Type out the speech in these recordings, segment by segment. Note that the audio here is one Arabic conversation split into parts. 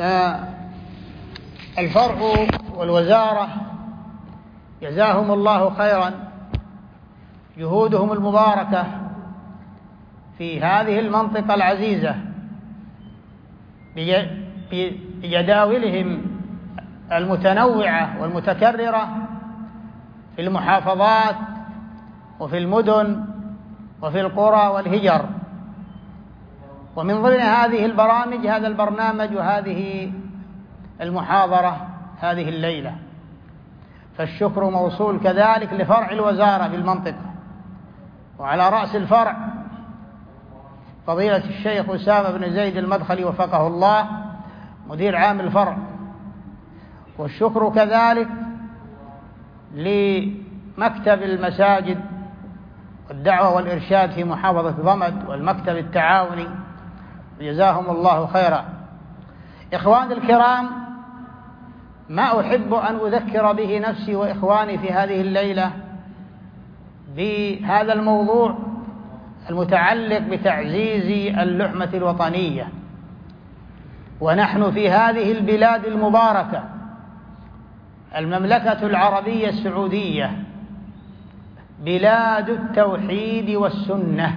فالفرع والوزارة جزاهم الله خيرا جهودهم المباركة في هذه المنطقة العزيزة بجداولهم المتنوعة والمتكررة في المحافظات وفي المدن وفي القرى والهجر. ومن ضمن هذه البرامج هذا البرنامج وهذه المحاضرة هذه الليلة، فالشكر موصول كذلك لفرع الوزارة بالمنطقة، وعلى رأس الفرع فضيلة الشيخ أسامة بن زيد المدخلي وفقه الله مدير عام الفرع. والشكر كذلك لمكتب المساجد والدعوة والإرشاد في محافظة ضمد والمكتب التعاوني، جزاهم الله خيرا. إخواني الكرام، ما أحب أن أذكر به نفسي وإخواني في هذه الليلة بهذا الموضوع المتعلق بتعزيز اللحمة الوطنية، ونحن في هذه البلاد المباركة المملكة العربية السعودية بلاد التوحيد والسنة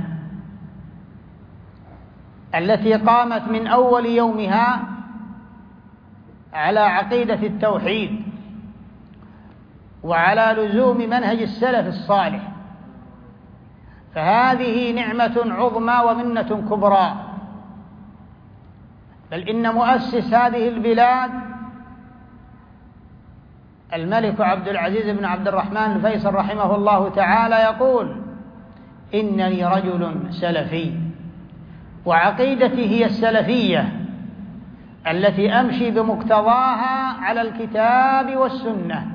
التي قامت من أول يومها على عقيدة التوحيد وعلى لزوم منهج السلف الصالح، فهذه نعمة عظمى ومنة كبرى. بل إن مؤسس هذه البلاد الملك عبد العزيز بن عبد الرحمن الفيصل رحمه الله تعالى يقول: إنني رجل سلفي وعقيدتي هي السلفية التي أمشي بمقتضاها على الكتاب والسنة.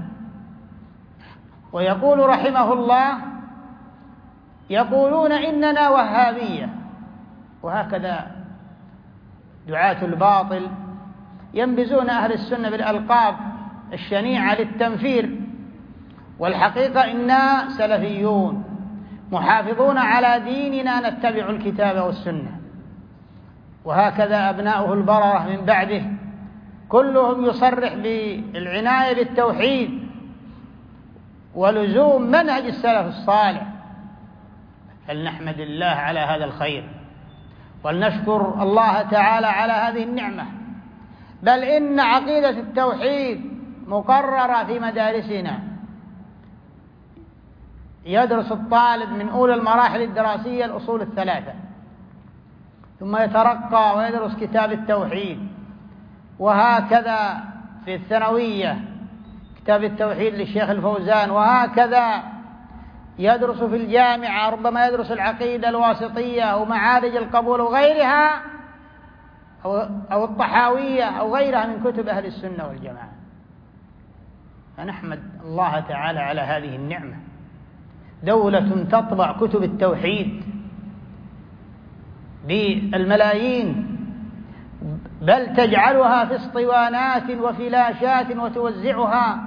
ويقول رحمه الله: يقولون إننا وهابية، وهكذا دعاة الباطل ينبذون أهل السنة بالألقاب الشنيعة للتنفير، والحقيقة إنا سلفيون محافظون على ديننا نتبع الكتاب والسنة. وهكذا أبناؤه البررة من بعده كلهم يصرح بالعناية بالتوحيد ولزوم منهج السلف الصالح. فلنحمد الله على هذا الخير ولنشكر الله تعالى على هذه النعمة. بل إن عقيدة التوحيد مقررة في مدارسنا، يدرس الطالب من أولى المراحل الدراسية الأصول الثلاثة، ثم يترقى ويدرس كتاب التوحيد، وهكذا في الثانوية كتاب التوحيد للشيخ الفوزان، وهكذا يدرس في الجامعة ربما يدرس العقيدة الواسطية أو معارج القبول وغيرها أو الطحاوية أو غيرها من كتب أهل السنة والجماعة. فنحمد الله تعالى على هذه النعمة. دولة تطبع كتب التوحيد بالملايين، بل تجعلها في اسطوانات وفلاشات وتوزعها،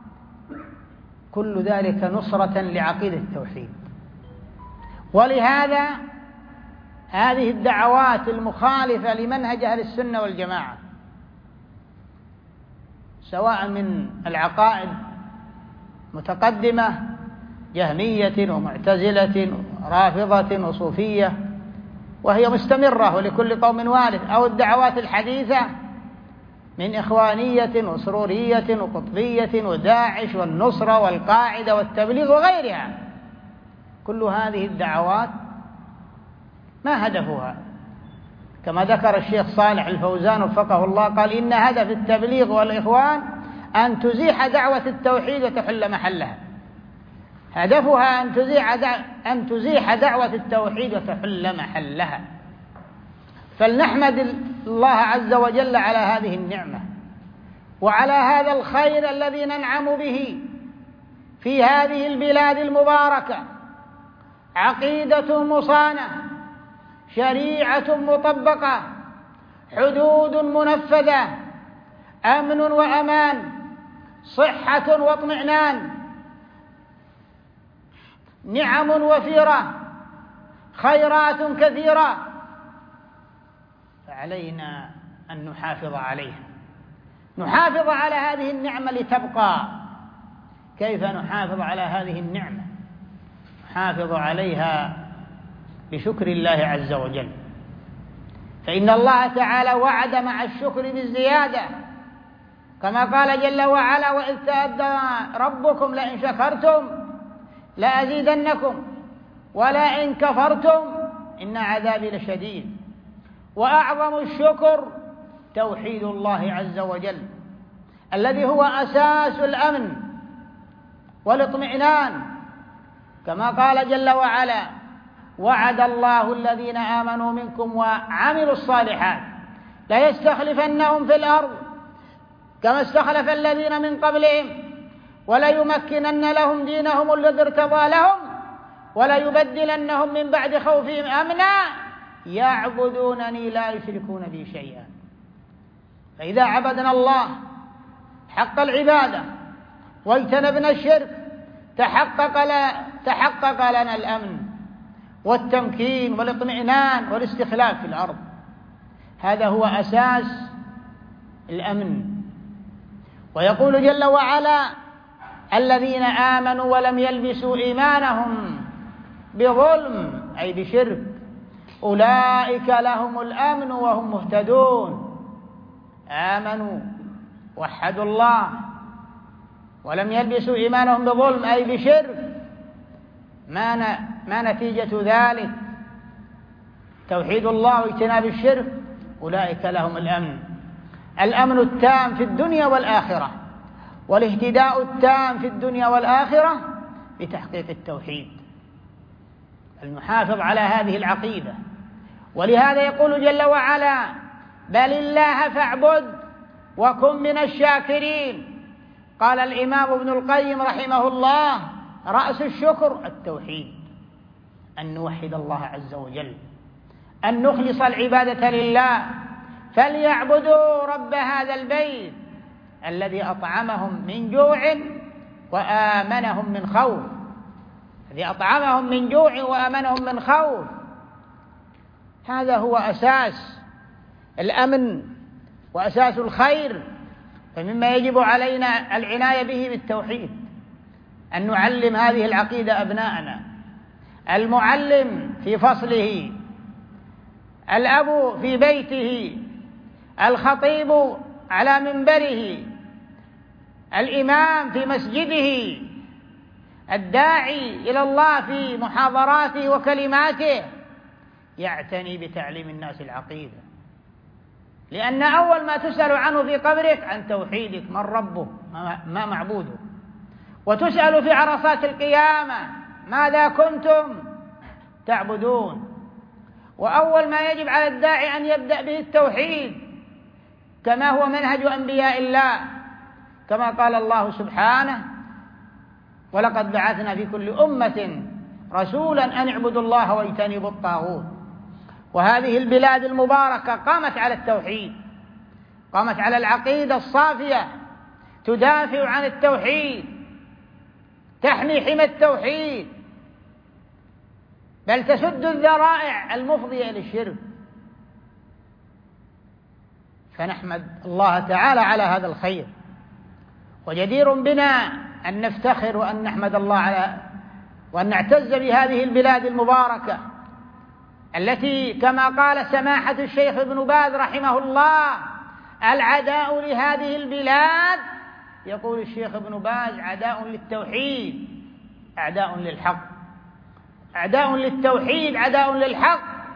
كل ذلك نصرة لعقيدة التوحيد. ولهذا هذه الدعوات المخالفة لمنهج أهل السنة والجماعة، سواء من العقائد متقدمة جهمية ومعتزلة ورافضة وصوفية، وهي مستمرة ولكل قوم والد، أو الدعوات الحديثة من إخوانية وسرورية وقطبية وداعش والنصرة والقاعدة والتبليغ وغيرها. كل هذه الدعوات ما هدفها؟ كما ذكر الشيخ صالح الفوزان وفقه الله قال: إن هدف التبليغ والإخوان أن تزيح دعوة التوحيد وتحل محلها. هدفها أن تزيح دعوة التوحيد وتحل محلها. فلنحمد الله عز وجل على هذه النعمة وعلى هذا الخير الذي ننعم به في هذه البلاد المباركة. عقيدة مصانة، شريعة مطبقة، حدود منفذة، أمن وأمان، صحة واطمئنان، نعم وفيرة، خيرات كثيرة، فعلينا أن نحافظ عليها. نحافظ على هذه النعمة لتبقى. كيف نحافظ على هذه النعمة؟ نحافظ عليها بشكر الله عز وجل، فإن الله تعالى وعد مع الشكر بالزيادة، كما قال جل وعلا: وإذ تأذن ربكم لئن شكرتم لأزيدنكم ولئن كفرتم إن عذابي لشديد. وأعظم الشكر توحيد الله عز وجل الذي هو أساس الأمن والاطمئنان، كما قال جل وعلا: وعد الله الذين آمنوا منكم وعملوا الصالحات ليستخلفنهم في الأرض كما استخلف الذين من قبلهم وليمكنن لهم دينهم الذي ارتضى لهم وليبدلنهم من بعد خوفهم أمنا يعبدونني لا يشركون بي شيئا. فإذا عبدنا الله حق العبادة واجتنبنا الشرك تحقق لنا الأمن والتمكين والاطمئنان والاستخلاف في الأرض. هذا هو أساس الأمن. ويقول جل وعلا: الذين آمنوا ولم يلبسوا إيمانهم بظلم أي بشرك أولئك لهم الأمن وهم مهتدون. آمنوا وحدوا الله ولم يلبسوا إيمانهم بظلم أي بشرك، ما نتيجة ذلك؟ توحيد الله واجتناب الشرك. أولئك لهم الأمن التام في الدنيا والآخرة، والاهتداء التام في الدنيا والآخرة بتحقيق التوحيد. المحافظ على هذه العقيدة. ولهذا يقول جل وعلا: بل الله فاعبد وكن من الشاكرين. قال الإمام ابن القيم رحمه الله: رأس الشكر التوحيد، أن نوحد الله عز وجل، أن نخلص العبادة لله. فليعبدوا رب هذا البيت الذي أطعمهم من جوع وآمنهم من خوف. الذي أطعمهم من جوع وآمنهم من خوف، هذا هو أساس الأمن وأساس الخير. فمما يجب علينا العناية به بالتوحيد، أن نعلم هذه العقيدة أبناءنا. المعلم في فصله، الأب في بيته، الخطيب على منبره، الإمام في مسجده، الداعي إلى الله في محاضراته وكلماته يعتني بتعليم الناس العقيدة، لأن أول ما تسأل عنه في قبرك عن توحيدك، من ربه ما معبوده، وتسأل في عرصات القيامة ماذا كنتم تعبدون. وأول ما يجب على الداعي أن يبدأ به التوحيد، كما هو منهج أنبياء الله، كما قال الله سبحانه: ولقد بعثنا في كل أمة رسولا أن اعبدوا الله واجتنبوا الطاغوت. وهذه البلاد المباركة قامت على التوحيد، قامت على العقيدة الصافية، تدافع عن التوحيد، تحمي حمى التوحيد، بل تسد الذرائع المفضية إلى الشرك. فنحمد الله تعالى على هذا الخير، وجدير بنا أن نفتخر وأن نحمد الله وأن نعتز بهذه البلاد المباركة التي كما قال سماحة الشيخ ابن باز رحمه الله: العداء لهذه البلاد، يقول الشيخ ابن باز: عداء للتوحيد أعداء للحق، أعداء للتوحيد عداء للحق.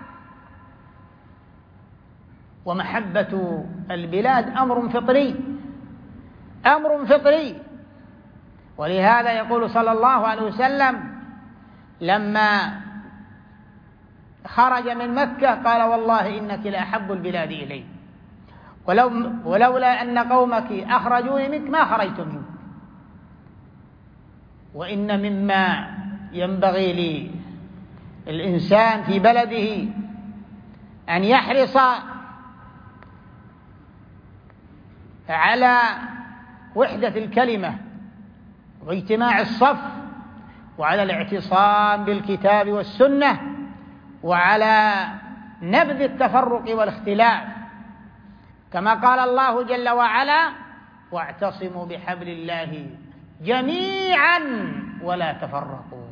ومحبة البلاد أمر فطري، أمر فطري. ولهذا يقول صلى الله عليه وسلم لما خرج من مكة قال: والله إنك لأحب البلاد إلي، ولولا أن قومك أخرجوني منك ما خرجت منك. وإن مما ينبغي للإنسان في بلده أن يحرص على وحدة الكلمة واجتماع الصف، وعلى الاعتصام بالكتاب والسنة، وعلى نبذ التفرق والاختلاف، كما قال الله جل وعلا: واعتصموا بحبل الله جميعا ولا تفرقوا،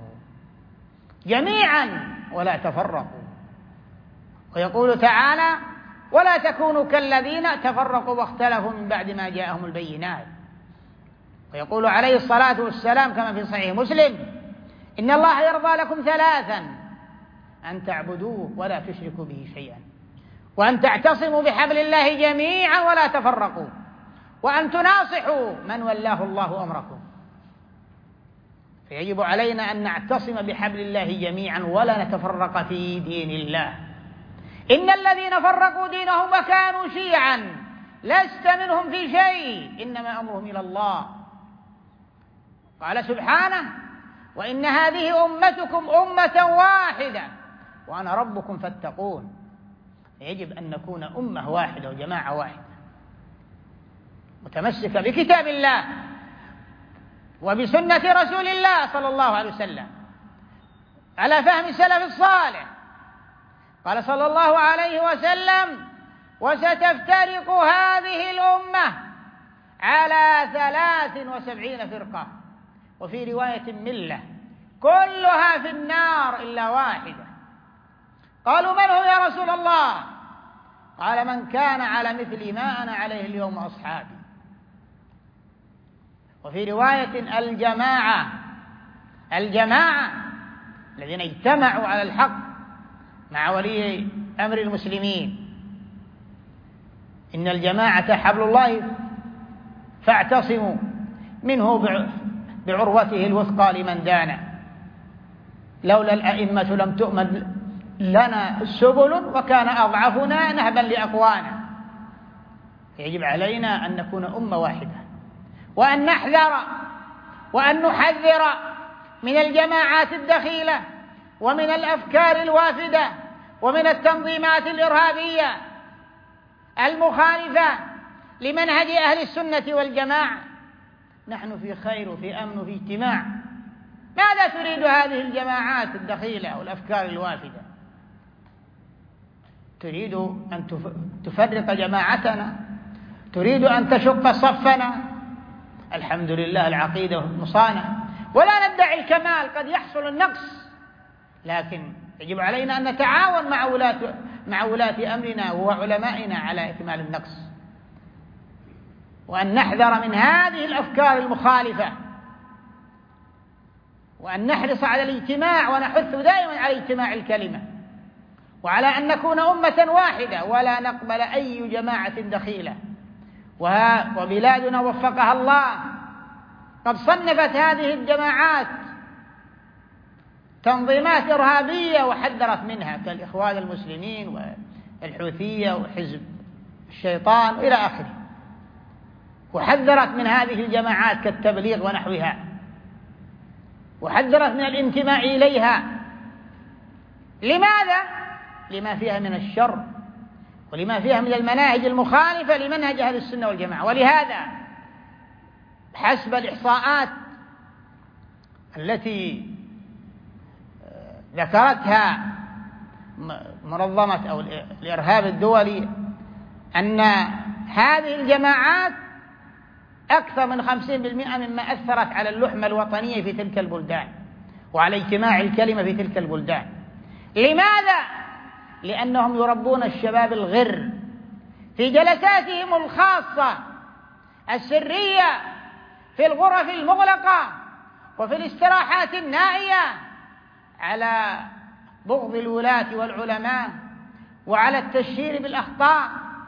جميعا ولا تفرقوا. ويقول تعالى: ولا تكونوا كالذين تفرقوا واختلفوا من بعد ما جاءهم البينات. ويقول عليه الصلاة والسلام كما في صحيح مسلم: إن الله يرضى لكم ثلاثا: أن تعبدوه ولا تشركوا به شيئا، وأن تعتصموا بحبل الله جميعا ولا تفرقوا، وأن تناصحوا من ولاه الله أمركم. فيجب علينا أن نعتصم بحبل الله جميعا ولا نتفرق في دين الله. إن الذين فرقوا دينهم وكانوا شيعا لست منهم في شيء إنما أمرهم إلى الله. قال سبحانه: وإن هذه أمتكم أمة واحدة وأنا ربكم فاتقون. يجب أن نكون أمة واحدة وجماعة واحدة متمسكة بكتاب الله وبسنة رسول الله صلى الله عليه وسلم على فهم السلف الصالح. قال صلى الله عليه وسلم: وستفترق هذه الأمة على 73 فرقة، وفي رواية ملة، كلها في النار إلا واحدة. قالوا: من هم يا رسول الله؟ قال: من كان على مثل ما أنا عليه اليوم أصحابي. وفي رواية: الجماعة الذين اجتمعوا على الحق مع ولي أمر المسلمين. إن الجماعة حبل الله فاعتصموا منه بعروته الوثقى لمن دانا. لولا الأئمة لم تؤمن لنا السبل وكان أضعفنا نهبا لأقوانا. يجب علينا أن نكون أمة واحدة، وأن نحذر وأن نحذر من الجماعات الدخيلة ومن الأفكار الوافدة ومن التنظيمات الإرهابية المخالفة لمنهج أهل السنة والجماعة. نحن في خير وفي أمن وفي اجتماع. ماذا تريد هذه الجماعات الدخيلة والأفكار الوافدة؟ تريد أن تفرق جماعتنا، تريد أن تشق صفنا. الحمد لله العقيدة مصانة، ولا ندعي الكمال، قد يحصل النقص، لكن يجب علينا أن نتعاون مع ولاة أمرنا وعلمائنا على إكمال النقص، وأن نحذر من هذه الأفكار المخالفة، وأن نحرص على الاجتماع ونحث دائما على اجتماع الكلمة، وعلى أن نكون أمة واحدة ولا نقبل أي جماعة دخيلة. وبلادنا وفقها الله قد صنفت هذه الجماعات تنظيمات إرهابية وحذرت منها، كالإخوان المسلمين والحوثية وحزب الشيطان إلى آخره، وحذرت من هذه الجماعات كالتبليغ ونحوها، وحذرت من الانتماء إليها. لماذا؟ لما فيها من الشر ولما فيها من المناهج المخالفة لمنهج أهل السنة والجماعة. ولهذا حسب الإحصاءات التي ذكرتها منظمة أو الإرهاب الدولي، أن هذه الجماعات أكثر من 50% مما أثرت على اللحمة الوطنية في تلك البلدان وعلى اجتماع الكلمة في تلك البلدان. لماذا؟ لأنهم يربون الشباب الغر في جلساتهم الخاصة السرية في الغرف المغلقة وفي الاستراحات النائية على بغض الولاة والعلماء وعلى التشهير بالأخطاء.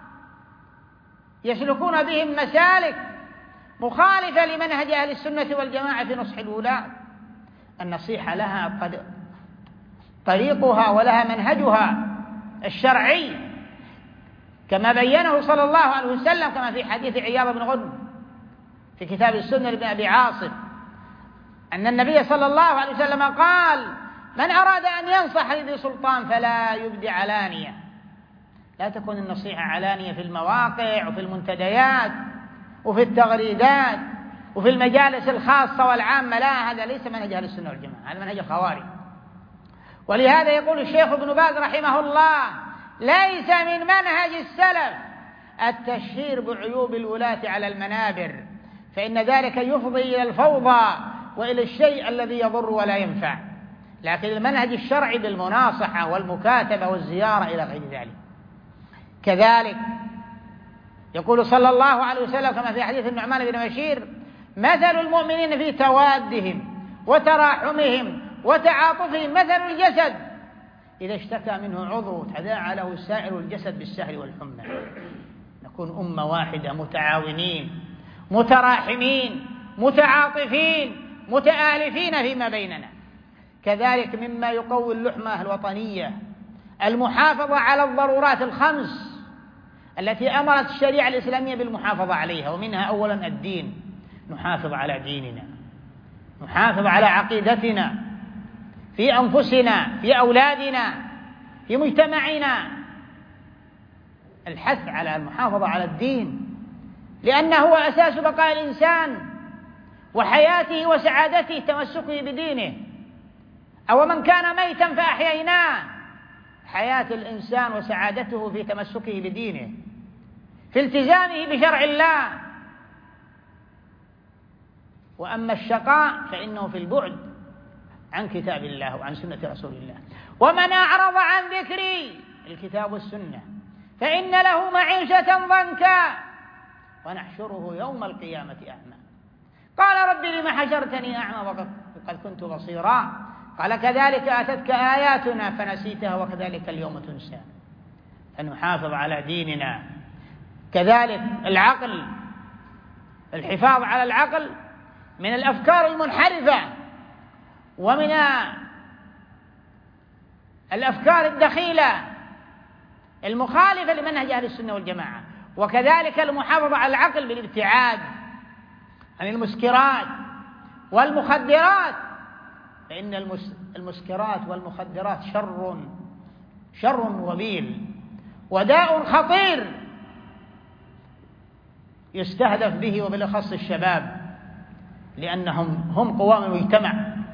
يسلكون بهم مسالك مخالفة لمنهج أهل السنة والجماعة في نصح الولاة. النصيحة لها طريقها ولها منهجها الشرعي كما بينه صلى الله عليه وسلم، كما في حديث عياض بن غنم في كتاب السنة لابن أبي عاصم، أن النبي صلى الله عليه وسلم قال: من أراد أن ينصح لذي سلطان فلا يبدي علانية. لا تكون النصيحة علانية في المواقع وفي المنتديات وفي التغريدات وفي المجالس الخاصة والعامة، لا، هذا ليس منهج أهل السنة والجماعة، هذا منهج الخوارج. ولهذا يقول الشيخ ابن باز رحمه الله: ليس من منهج السلف التشهير بعيوب الولاة على المنابر، فإن ذلك يفضي إلى الفوضى وإلى الشيء الذي يضر ولا ينفع. لكن المنهج الشرعي بالمناصحة والمكاتبة والزيارة إلى غير ذلك. كذلك يقول صلى الله عليه وسلم كما في حديث النعمان بن بشير: مثل المؤمنين في توادهم وتراحمهم وتعاطفهم مثل الجسد إذا اشتكى منه عضو تداعى له سائر الجسد بالسهر والحمى. نكون أمة واحدة متعاونين متراحمين متعاطفين متآلفين فيما بيننا. كذلك مما يقوي اللحمة الوطنية المحافظة على الضرورات الخمس التي أمرت الشريعة الإسلامية بالمحافظة عليها، ومنها أولا الدين. نحافظ على ديننا، نحافظ على عقيدتنا في أنفسنا في أولادنا في مجتمعنا. الحث على المحافظة على الدين لأنه هو أساس بقاء الإنسان وحياته وسعادته تمسكه بدينه. أو من كان ميتا فأحييناه، حياة الإنسان وسعادته في تمسكه بدينه في التزامه بشرع الله. وأما الشقاء فإنه في البعد عن كتاب الله وعن سنة رسول الله. ومن أعرض عن ذكري الكتاب والسنة فإن له معيشة ضنكا ونحشره يوم القيامة أعمى. قال رب لم حشرتني أعمى وقد كنت بصيرا؟ قال كذلك أتتك آياتنا فنسيتها وكذلك اليوم تنسى. فنحافظ على ديننا. كذلك العقل، الحفاظ على العقل من الأفكار المنحرفة ومن الأفكار الدخيلة المخالفة لمنهج أهل السنة والجماعة. وكذلك المحافظة على العقل بالابتعاد عن المسكرات والمخدرات، فإن المسكرات والمخدرات شر وبيل وداء خطير يستهدف به وبالأخص الشباب، لأنهم هم قوام المجتمع.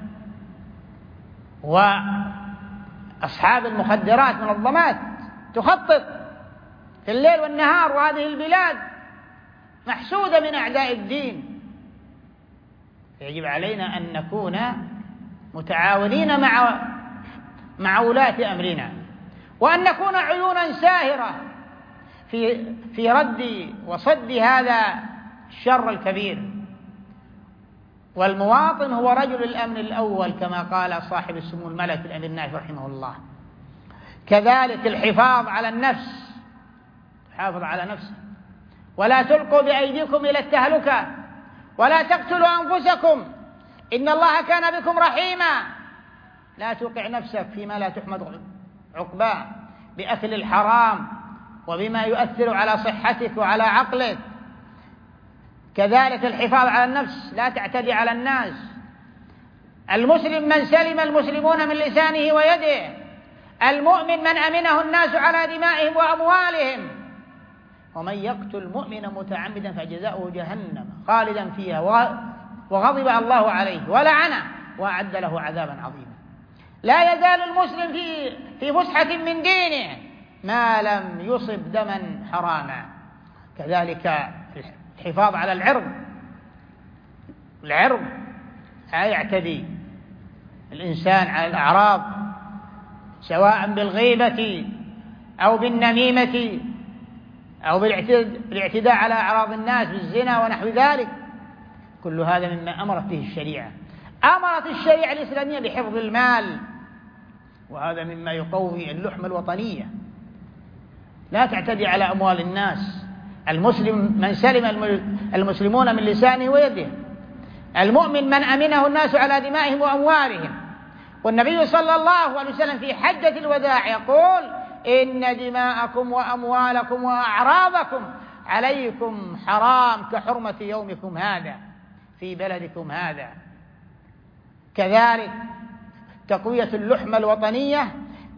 وأصحاب المخدرات منظمات تخطط في الليل والنهار، وهذه البلاد محسودة من أعداء الدين. فيجب علينا أن نكون متعاونين مع ولاة أمرنا، وأن نكون عيونا ساهرة في رد وصد هذا الشر الكبير. والمواطن هو رجل الأمن الأول كما قال صاحب السمو الملك الأمير نايف رحمه الله. كذلك الحفاظ على النفس، تحافظ على نفسك ولا تلقوا بأيديكم إلى التهلكة ولا تقتلوا أنفسكم إن الله كان بكم رحيما. لا توقع نفسك فيما لا تحمد عقباه بأكل الحرام وبما يؤثر على صحتك وعلى عقلك. كذلك الحفاظ على النفس، لا تعتدي على الناس. المسلم من سلم المسلمون من لسانه ويده، المؤمن من أمنه الناس على دمائهم وأموالهم. ومن يقتل مؤمنا متعمدا فجزاؤه جهنم خالدا فيها وغضب الله عليه ولعنه وأعد له عذابا عظيما. لا يزال المسلم في فسحة من دينه ما لم يصب دما حراما. كذلك الحفاظ على العرض لا يعتدي الإنسان على الأعراض سواء بالغيبة أو بالنميمة أو بالاعتداء على أعراض الناس بالزنا ونحو ذلك. كل هذا مما أمرت به الشريعة. أمرت الشريعة الإسلامية بحفظ المال، وهذا مما يقوي اللحمة الوطنية. لا تعتدي على أموال الناس. المسلم من سلم المسلمون من لسانه ويده، المؤمن من أمنه الناس على دمائهم وأموالهم. والنبي صلى الله عليه وسلم في حجة الوداع يقول: إن دماءكم وأموالكم وأعراضكم عليكم حرام كحرمة يومكم هذا في بلدكم هذا. كذلك تقوية اللحمة الوطنية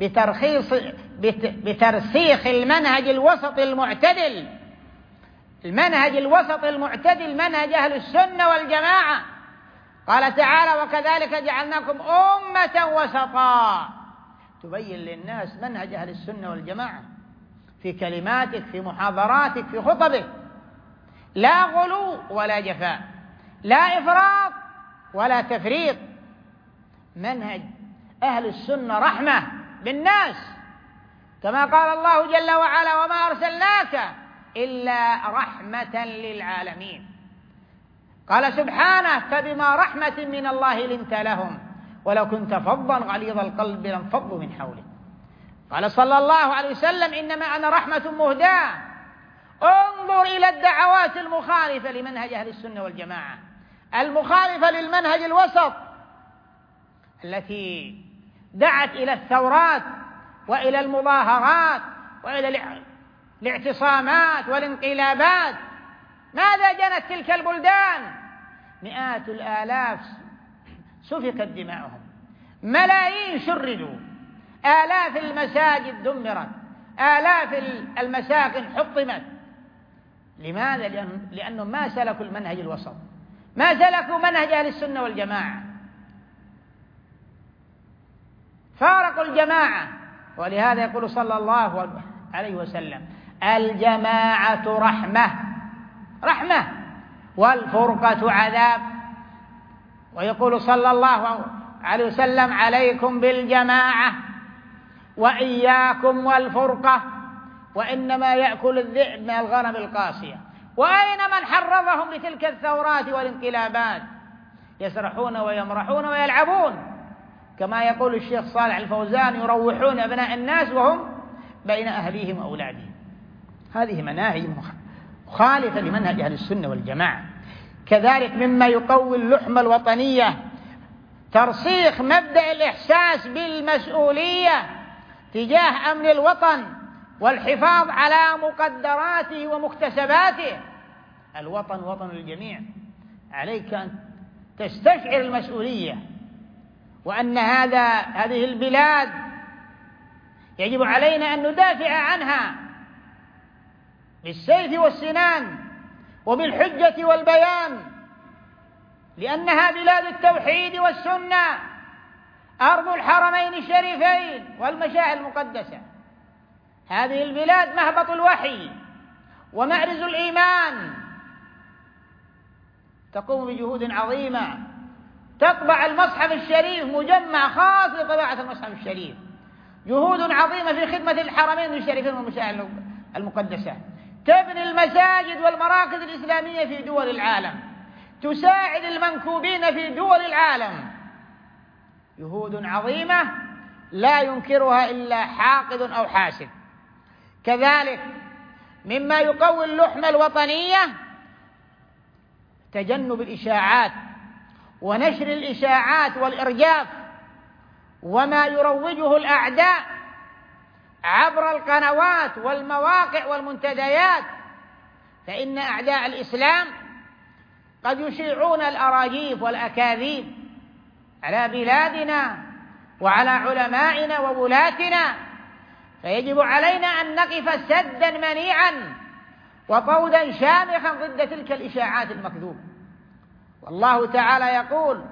بترسيخ المنهج الوسط المعتدل. المنهج الوسط المعتدل منهج أهل السنة والجماعة. قال تعالى: وكذلك جعلناكم أمة وسطا، تبين للناس منهج أهل السنة والجماعة في كلماتك، في محاضراتك، في خطبك. لا غلو ولا جفاء، لا إفراط ولا تفريط. منهج أهل السنة رحمة بالناس، كما قال الله جل وعلا: وما أرسلناك إلا رحمة للعالمين. قال سبحانه: فبما رحمة من الله لنت لهم ولو كنت فظا غليظ القلب لانفضوا من حولك. قال صلى الله عليه وسلم: إنما أنا رحمة مهداة. انظر إلى الدعوات المخالفة لمنهج أهل السنة والجماعة، المخالفة للمنهج الوسط، التي دعت إلى الثورات وإلى المظاهرات وإلى الاعتصامات والانقلابات. ماذا جنت تلك البلدان؟ مئات الآلاف سفكت دماؤهم، ملايين شردوا، آلاف المساجد دمرت، آلاف المساكن حطمت. لماذا؟ لأنهم ما سلكوا المنهج الوسط، ما سلكوا منهج أهل السنة والجماعة، فارقوا الجماعة. ولهذا يقول صلى الله عليه وسلم: الجماعة رحمة والفرقة عذاب. ويقول صلى الله عليه وسلم: عليكم بالجماعة وإياكم والفرقة، وإنما يأكل الذئب من الغنم القاسية. وأين من حرضهم لتلك الثورات والانقلابات؟ يسرحون ويمرحون ويلعبون، كما يقول الشيخ صالح الفوزان: يروحون أبناء الناس وهم بين أهليهم وأولادهم. هذه مناهج مخالفة لمنهج أهل السنة والجماعة. كذلك مما يقوي اللحمة الوطنية ترسيخ مبدأ الإحساس بالمسؤولية تجاه أمن الوطن والحفاظ على مقدراته ومكتسباته. الوطن وطن الجميع، عليك أن تستشعر المسؤولية، وأن هذه البلاد يجب علينا أن ندافع عنها بالسيف والسنان وبالحجة والبيان، لأنها بلاد التوحيد والسنة، أرض الحرمين الشريفين والمشاعر المقدسة. هذه البلاد مهبط الوحي ومأرز الإيمان، تقوم بجهود عظيمة، تطبع المصحف الشريف، مجمع خاص لطباعة المصحف الشريف، جهود عظيمة في خدمة الحرمين الشريفين والمشاعر المقدسة، تبني المساجد والمراكز الإسلامية في دول العالم، تساعد المنكوبين في دول العالم. جهود عظيمة لا ينكرها إلا حاقد أو حاسد. كذلك مما يقوي اللحمة الوطنية تجنب الإشاعات ونشر الإشاعات والإرجاف وما يروجه الأعداء عبر القنوات والمواقع والمنتديات، فإن أعداء الإسلام قد يشيعون الأراجيف والأكاذيب على بلادنا وعلى علمائنا وولاتنا، فيجب علينا أن نقف سدا منيعا وطودا شامخا ضد تلك الإشاعات المكذوبة. والله تعالى يقول: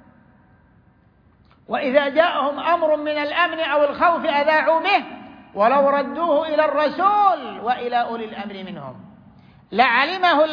وإذا جاءهم أمر من الأمن أو الخوف أذاعوا به ولو ردوه إلى الرسول وإلى أولي الأمر منهم لعلمه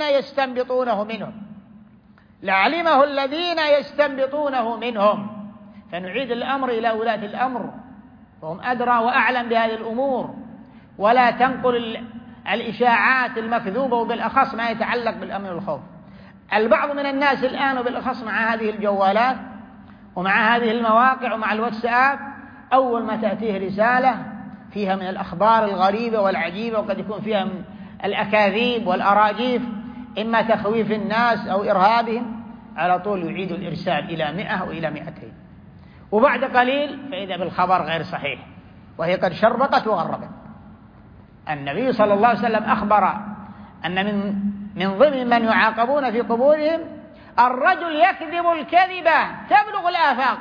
الذين يستنبطونه منهم. فنعيد الأمر إلى ولاة الأمر، وهم أدرى وأعلم بهذه الأمور، ولا تنقل الإشاعات المكذوبة، وبالأخص ما يتعلق بالأمن والخوف. البعض من الناس الآن وبالأخص مع هذه الجوالات ومع هذه المواقع ومع الواتساب، أول ما تأتيه رسالة فيها من الأخبار الغريبة والعجيبة، وقد يكون فيها من الأكاذيب والأراجيف، إما تخويف الناس أو إرهابهم، على طول يعيد الإرسال إلى 100 وإلى 200، وبعد قليل فإذا بالخبر غير صحيح وهي قد شربقت وغربت. النبي صلى الله عليه وسلم أخبر أن من ضمن من يعاقبون في قبورهم الرجل يكذب الكذبة تبلغ الآفاق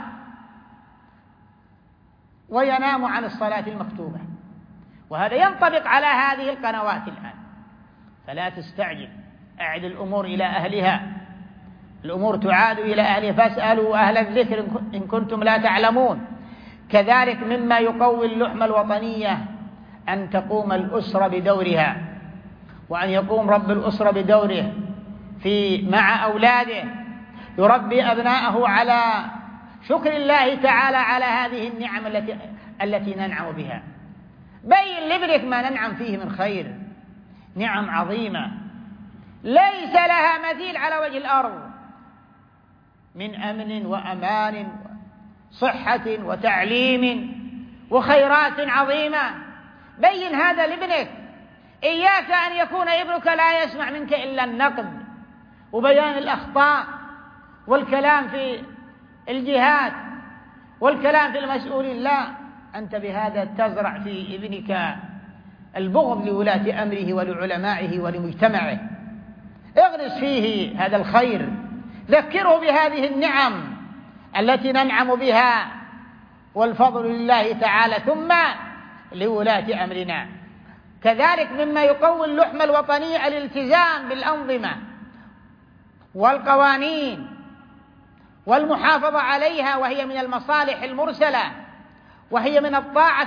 وينام عن الصلاة المكتوبة، وهذا ينطبق على هذه القنوات الآن. فلا تستعجل، أعد الأمور إلى أهلها، الأمور تعاد إلى أهلها، فاسألوا أهل الذكر إن كنتم لا تعلمون. كذلك مما يقوي اللحمة الوطنية أن تقوم الأسرة بدورها، وأن يقوم رب الأسرة بدوره مع أولاده، يربي أبناءه على شكر الله تعالى على هذه النعم التي ننعم بها. بين لابنك ما ننعم فيه من خير، نعم عظيمة ليس لها مثيل على وجه الأرض، من أمن وأمان صحة وتعليم وخيرات عظيمة. بين هذا لابنك. إياك أن يكون ابنك لا يسمع منك إلا النقد وبيان الأخطاء والكلام في الجهات والكلام في المسؤولين، لا، أنت بهذا تزرع في ابنك البغض لولاة أمره ولعلمائه ولمجتمعه. اغرس فيه هذا الخير، ذكره بهذه النعم التي ننعم بها، والفضل لله تعالى ثم لولاة أمرنا. كذلك مما يقوي اللحمة الوطنية الالتزام بالأنظمة والقوانين والمحافظة عليها، وهي من المصالح المرسلة، وهي من الطاعة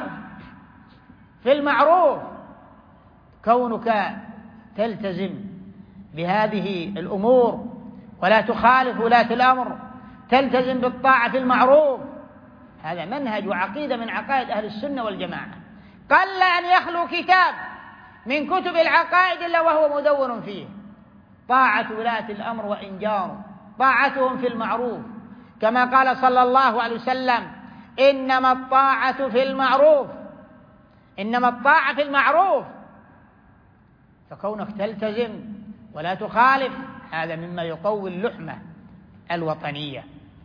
في المعروف. كونك تلتزم بهذه الأمور ولا تخالف ولاة الأمر، تلتزم بالطاعة في المعروف، هذا منهج وعقيدة من عقائد أهل السنة والجماعة. قل أن يخلو كتاب من كتب العقائد إلا وهو مدون فيه طاعة ولاة الأمر وإنجار طاعتهم في المعروف، كما قال صلى الله عليه وسلم: إنما الطاعة في المعروف، إنما الطاعة في المعروف. فكونك تلتزم ولا تخالف هذا مما يقوي اللحمة الوطنية.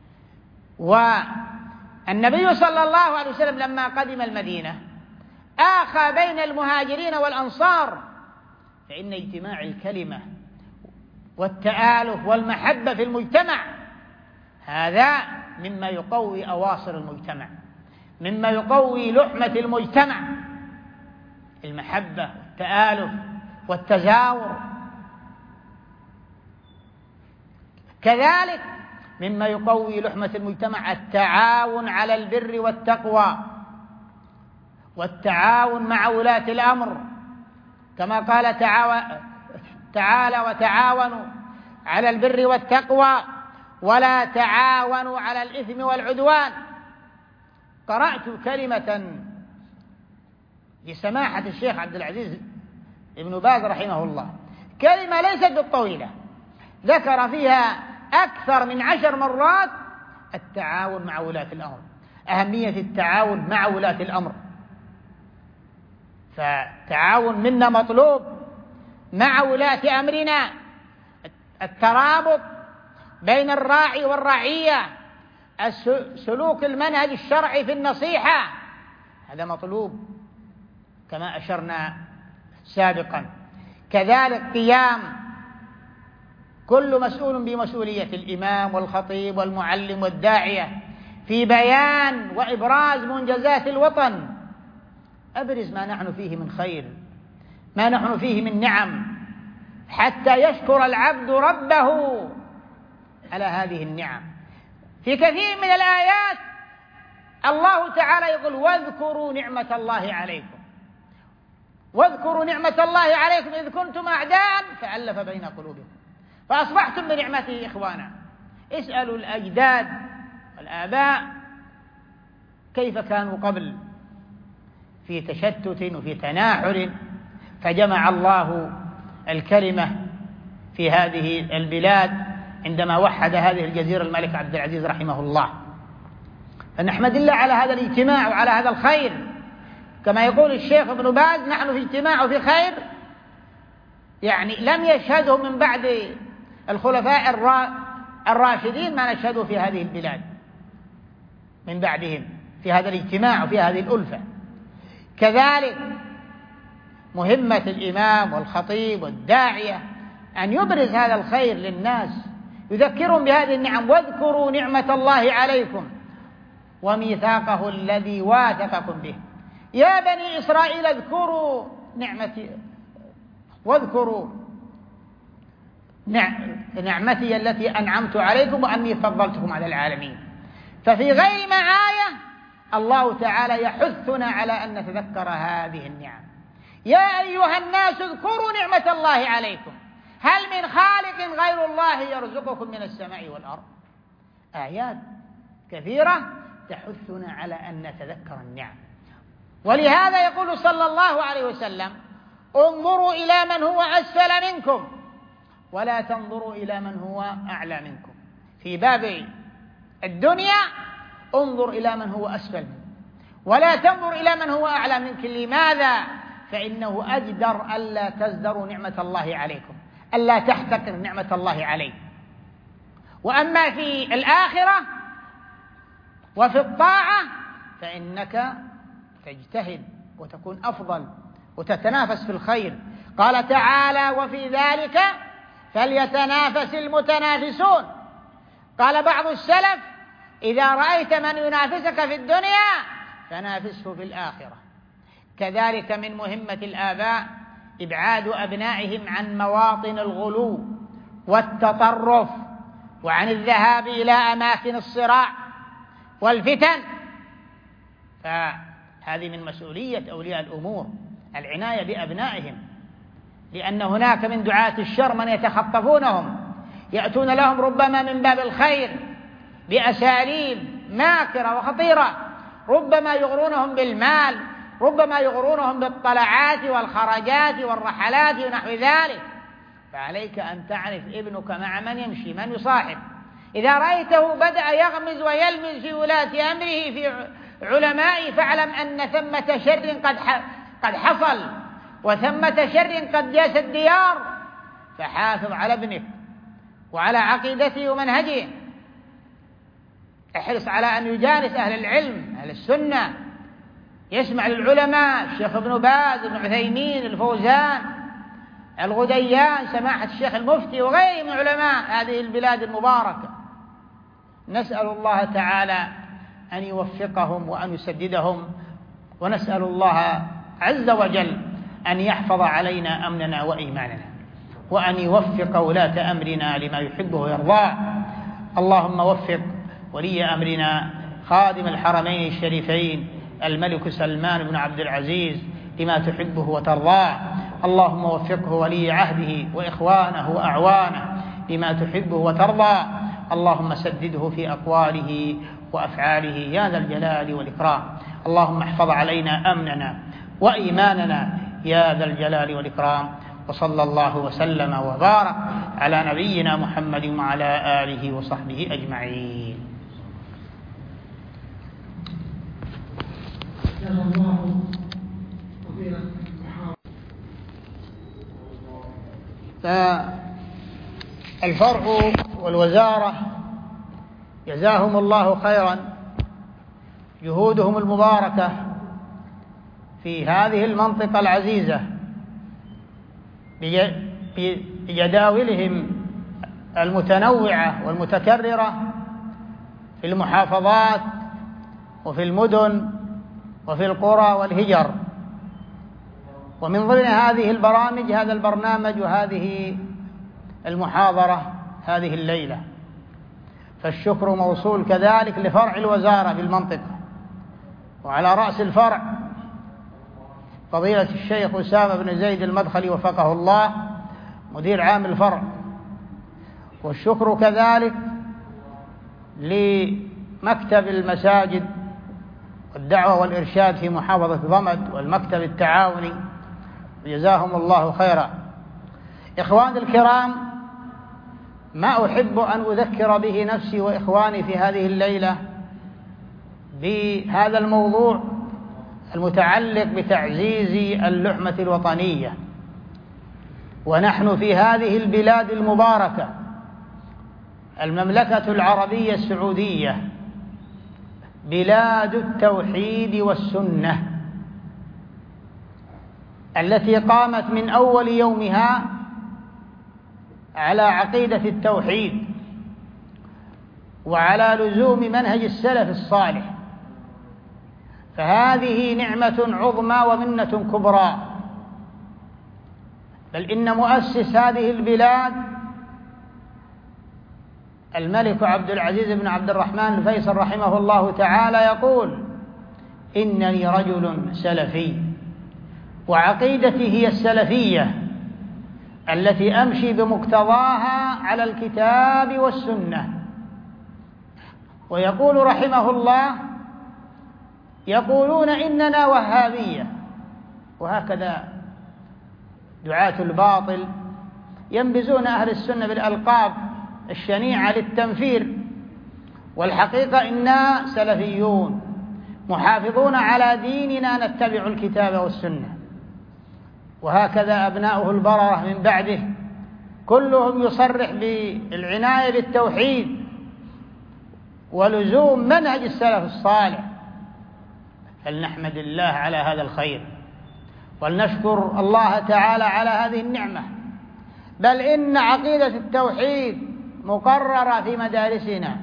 والنبي صلى الله عليه وسلم لما قدم المدينة آخى بين المهاجرين والأنصار، فإن اجتماع الكلمة والتآلف والمحبة في المجتمع هذا مما يقوي أواصر المجتمع، مما يقوي لحمة المجتمع، المحبة والتآلف والتزاور. كذلك مما يقوي لحمة المجتمع التعاون على البر والتقوى والتعاون مع ولاة الأمر، كما قال تعالى: وتعاونوا على البر والتقوى ولا تعاونوا على الإثم والعدوان. قرأت كلمة لسماحة الشيخ عبد العزيز ابن باز رحمه الله، كلمة ليست بالطويلة، ذكر فيها أكثر من 10 مرات التعاون مع ولاة الأمر، أهمية التعاون مع ولاة الأمر. فالتعاون منا مطلوب مع ولاة أمرنا، الترابط بين الراعي والرعية، سلوك المنهج الشرعي في النصيحة، هذا مطلوب كما أشرنا سابقا. كذلك قيام كل مسؤول بمسؤولية الإمام والخطيب والمعلم والداعية في بيان وإبراز منجزات الوطن. أبرز ما نحن فيه من خير، ما نحن فيه من نعم، حتى يشكر العبد ربه على هذه النعم. في كثير من الآيات الله تعالى يقول: واذكروا نعمة الله عليكم، واذكروا نعمة الله عليكم إذ كنتم أعداء فألف بين قلوبكم فأصبحتم بنعمته إخوانا. اسألوا الأجداد والآباء كيف كانوا قبل، في تشتت وفي تناحر، فجمع الله الكلمة في هذه البلاد عندما وحد هذه الجزيرة الملك عبد العزيز رحمه الله. فنحمد الله على هذا الاجتماع وعلى هذا الخير. كما يقول الشيخ ابن باز: نحن في اجتماع وفي خير، يعني لم يشهده من بعد الخلفاء الراشدين ما نشهده في هذه البلاد من بعدهم، في هذا الاجتماع وفي هذه الألفة. كذلك مهمة الإمام والخطيب والداعية أن يبرز هذا الخير للناس، يذكرهم بهذه النعم: واذكروا نعمة الله عليكم وميثاقه الذي واثقكم به يا بني إسرائيل اذكروا نعمتي واذكروا نعمتي التي أنعمت عليكم وأني فضلتكم على العالمين. ففي غير ما آية الله تعالى يحثنا على أن نتذكر هذه النعم. يا أيها الناس اذكروا نعمة الله عليكم هل من خالق غير الله يرزقكم من السماء والأرض. آيات كثيرة تحثنا على أن نتذكر النعم. ولهذا يقول صلى الله عليه وسلم انظروا إلى من هو أسفل منكم ولا تنظروا إلى من هو أعلى منكم. في باب الدنيا انظر إلى من هو أسفل منك ولا تنظر إلى من هو أعلى منك. لماذا؟ فإنه أجدر ألا تزدروا نعمة الله عليكم، ألا تحتقر نعمة الله عليك. وأما في الآخرة وفي الطاعة فإنك تجتهد وتكون أفضل وتتنافس في الخير. قال تعالى وفي ذلك فليتنافس المتنافسون. قال بعض السلف إذا رأيت من ينافسك في الدنيا فنافسه في الآخرة. كذلك من مهمة الآباء إبعاد أبنائهم عن مواطن الغلو والتطرف وعن الذهاب إلى أماكن الصراع والفتن. فهذه من مسؤولية أولياء الأمور العناية بأبنائهم، لأن هناك من دعاة الشر من يتخطفونهم يأتون لهم ربما من باب الخير بأساليب ماكرة وخطيرة، ربما يغرونهم بالمال، ربما يغرونهم بالطلعات والخرجات والرحلات ونحو ذلك. فعليك أن تعرف ابنك مع من يمشي، من يصاحب. إذا رأيته بدأ يغمز ويلمز في ولاة أمره في علماء فاعلم أن ثمة شر قد حصل وثمة شر قد جاس الديار. فحافظ على ابنك وعلى عقيدته ومنهجه، احرص على أن يجالس أهل العلم أهل السنة، يسمع للعلماء الشيخ ابن باز، ابن عثيمين، الفوزان، الغديان، سماحة الشيخ المفتي وغيرهم من علماء هذه البلاد المباركة. نسأل الله تعالى أن يوفقهم وأن يسددهم، ونسأل الله عز وجل أن يحفظ علينا أمننا وإيماننا، وأن يوفق ولاة أمرنا لما يحبه ويرضاه. اللهم وفق ولي أمرنا خادم الحرمين الشريفين الملك سلمان بن عبد العزيز لما تحبه وترضاه. اللهم وفقه ولي عهده وإخوانه وأعوانه لما تحبه وترضاه. اللهم سدده في أقواله وأفعاله يا ذا الجلال والإكرام. اللهم احفظ علينا أمننا وإيماننا يا ذا الجلال والإكرام. وصلى الله وسلم وبارك على نبينا محمد وعلى آله وصحبه أجمعين. فالفرع والوزارة جزاهم الله خيرا جهودهم المباركة في هذه المنطقة العزيزة بجداولهم المتنوعة والمتكررة في المحافظات وفي المدن وفي القرى والهجر. ومن ضمن هذه البرامج هذا البرنامج وهذه المحاضرة هذه الليلة. فالشكر موصول كذلك لفرع الوزارة بالمنطقة، وعلى رأس الفرع فضيلة الشيخ أسامة بن زيد المدخلي وفقه الله مدير عام الفرع. والشكر كذلك لمكتب المساجد والدعوة والإرشاد في محافظة ضمد والمكتب التعاوني، جزاهم الله خيرا. إخواني الكرام، ما أحب أن أذكر به نفسي وإخواني في هذه الليلة بهذا الموضوع المتعلق بتعزيز اللحمة الوطنية. ونحن في هذه البلاد المباركة المملكة العربية السعودية بلاد التوحيد والسنة التي قامت من أول يومها على عقيدة التوحيد وعلى لزوم منهج السلف الصالح. فهذه نعمة عظمى ومنة كبرى، بل إن مؤسس هذه البلاد الملك عبد العزيز بن عبد الرحمن الفيصل رحمه الله تعالى يقول: إنني رجل سلفي، وعقيدتي هي السلفية التي أمشي بمقتضاها على الكتاب والسنة. ويقول رحمه الله: يقولون إننا وهابية. وهكذا دعاة الباطل ينبذون أهل السنة بالألقاب الشنيعة للتنفير، والحقيقة إنا سلفيون محافظون على ديننا نتبع الكتاب والسنة. وهكذا أبناؤه البررة من بعده كلهم يصرح بالعناية بالتوحيد ولزوم منهج السلف الصالح. فلنحمد الله على هذا الخير، ولنشكر الله تعالى على هذه النعمة. بل إن عقيدة التوحيد مقررة في مدارسنا،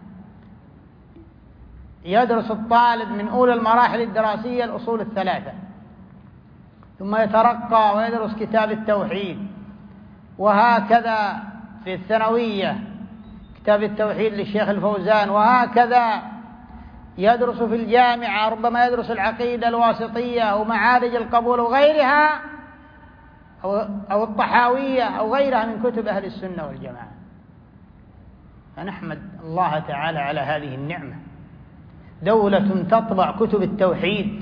يدرس الطالب من أولى المراحل الدراسية الأصول الثلاثة، ثم يترقى ويدرس كتاب التوحيد، وهكذا في الثانوية كتاب التوحيد للشيخ الفوزان، وهكذا يدرس في الجامعة ربما يدرس العقيدة الواسطية أو معارج القبول وغيرها أو الطحاوية أو غيرها من كتب أهل السنة والجماعة. فنحمد الله تعالى على هذه النعمة. دولة تطبع كتب التوحيد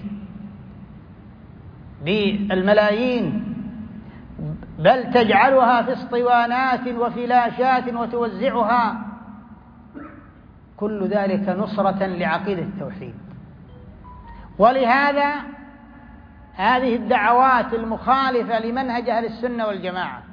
بالملايين، بل تجعلها في اسطوانات وفلاشات وتوزعها، كل ذلك نصرة لعقيدة التوحيد. ولهذا هذه الدعوات المخالفة لمنهج أهل السنة والجماعة،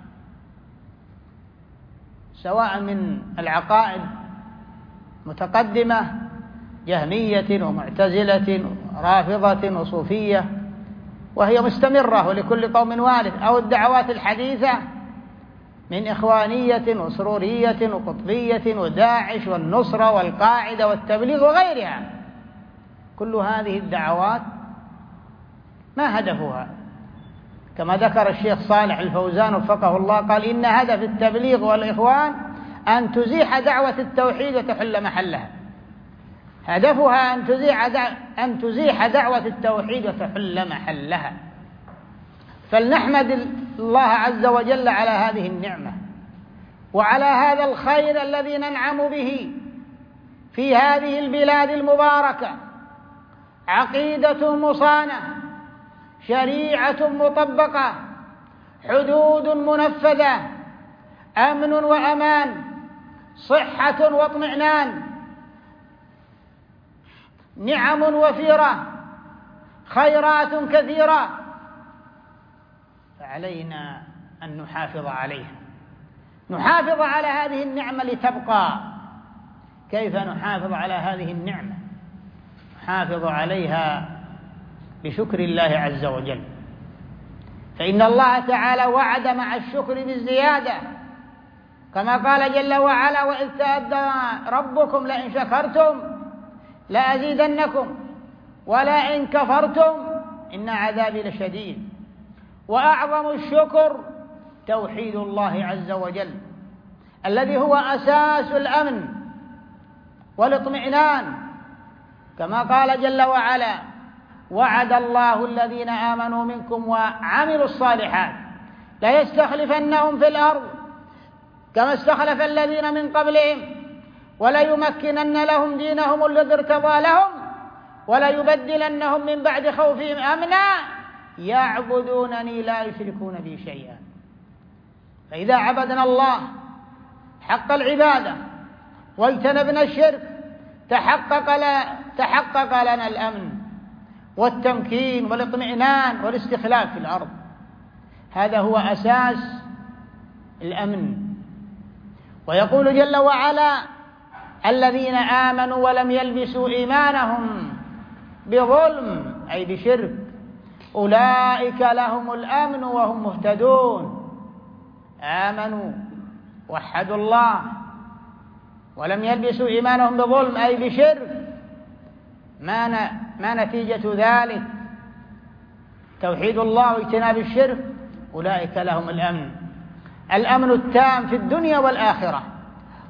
سواء من العقائد متقدمة جهمية ومعتزلة ورافضة وصوفية، وهي مستمرة ولكل قوم وارث، أو الدعوات الحديثة من إخوانية وسرورية وقطبية وداعش والنصرة والقاعدة والتبليغ وغيرها. كل هذه الدعوات ما هدفها؟ كما ذكر الشيخ صالح الفوزان وفقه الله، قال: إن هدف التبليغ والإخوان أن تزيح دعوة التوحيد وتحل محلها. هدفها أن تزيح دعوة التوحيد وتحل محلها. فلنحمد الله عز وجل على هذه النعمة وعلى هذا الخير الذي ننعم به في هذه البلاد المباركة. عقيدة مصانة، شريعة مطبقة، حدود منفذة، أمن وأمان، صحة واطمئنان، نعم وفيرة، خيرات كثيرة، فعلينا أن نحافظ عليها، نحافظ على هذه النعمة لتبقى. كيف نحافظ على هذه النعمة؟ نحافظ عليها بشكر الله عز وجل، فإن الله تعالى وعد مع الشكر بالزيادة، كما قال جل وعلا: وإذ تأذن ربكم لئن شكرتم لأزيدنكم ولئن كفرتم إن عذابي لشديد. وأعظم الشكر توحيد الله عز وجل الذي هو أساس الأمن والاطمئنان، كما قال جل وعلا: وعد الله الذين آمنوا منكم وعملوا الصالحات ليستخلفنهم في الأرض كما استخلف الذين من قبلهم وليمكنن لهم دينهم الذي ارتضى لهم وليبدلنهم من بعد خوفهم أمنا يعبدونني لا يشركون بي شيئا. فإذا عبدنا الله حق العبادة واجتنبنا الشرك تحقق لنا الأمن والتمكين والاطمئنان والاستخلاف في الأرض. هذا هو أساس الأمن. ويقول جل وعلا: الذين آمنوا ولم يلبسوا إيمانهم بظلم أي بشرك أولئك لهم الأمن وهم مهتدون. آمنوا وحدوا الله ولم يلبسوا إيمانهم بظلم أي بشرك، ما نتيجة ذلك؟ توحيد الله واجتناب الشرك. أولئك لهم الأمن، الأمن التام في الدنيا والآخرة،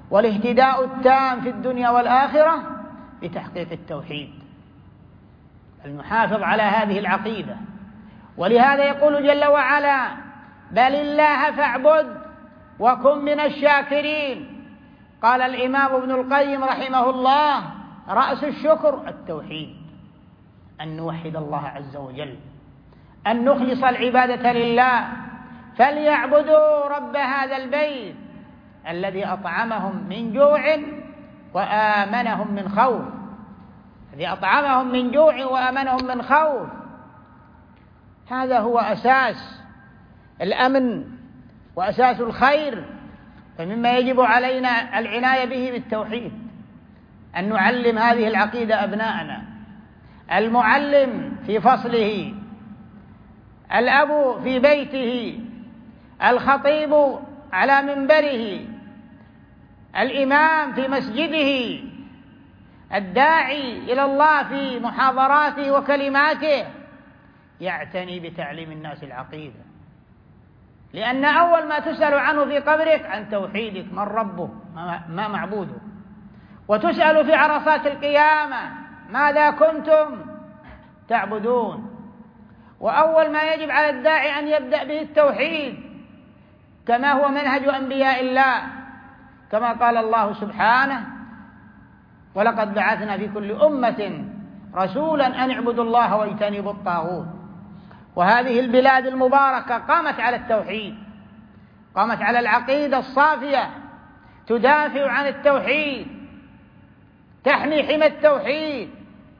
والاهتداء التام في الدنيا والآخرة بتحقيق التوحيد. المحافظ على هذه العقيدة. ولهذا يقول جل وعلا: بل الله فاعبد وكن من الشاكرين. قال الإمام ابن القيم رحمه الله: رأس الشكر التوحيد، أن نوحد الله عز وجل، أن نخلص العبادة لله. فليعبدوا رب هذا البيت الذي أطعمهم من جوع وآمنهم من خوف. الذي أطعمهم من جوع وآمنهم من خوف، هذا هو أساس الأمن وأساس الخير. فمما يجب علينا العناية به بالتوحيد، أن نعلم هذه العقيدة أبناءنا. المعلم في فصله، الأب في بيته، الخطيب على منبره، الإمام في مسجده، الداعي إلى الله في محاضراته وكلماته يعتني بتعليم الناس العقيدة. لأن أول ما تسأل عنه في قبرك عن توحيدك، من ربه، ما معبوده. وتسأل في عرصات القيامة: ماذا كنتم تعبدون؟ وأول ما يجب على الداعي أن يبدأ به التوحيد، كما هو منهج أنبياء الله، كما قال الله سبحانه: ولقد بعثنا في كل أمة رسولا أن اعبدوا الله واجتنبوا الطاغوت. وهذه البلاد المباركة قامت على التوحيد، قامت على العقيدة الصافية، تدافع عن التوحيد، تحمي حمى التوحيد،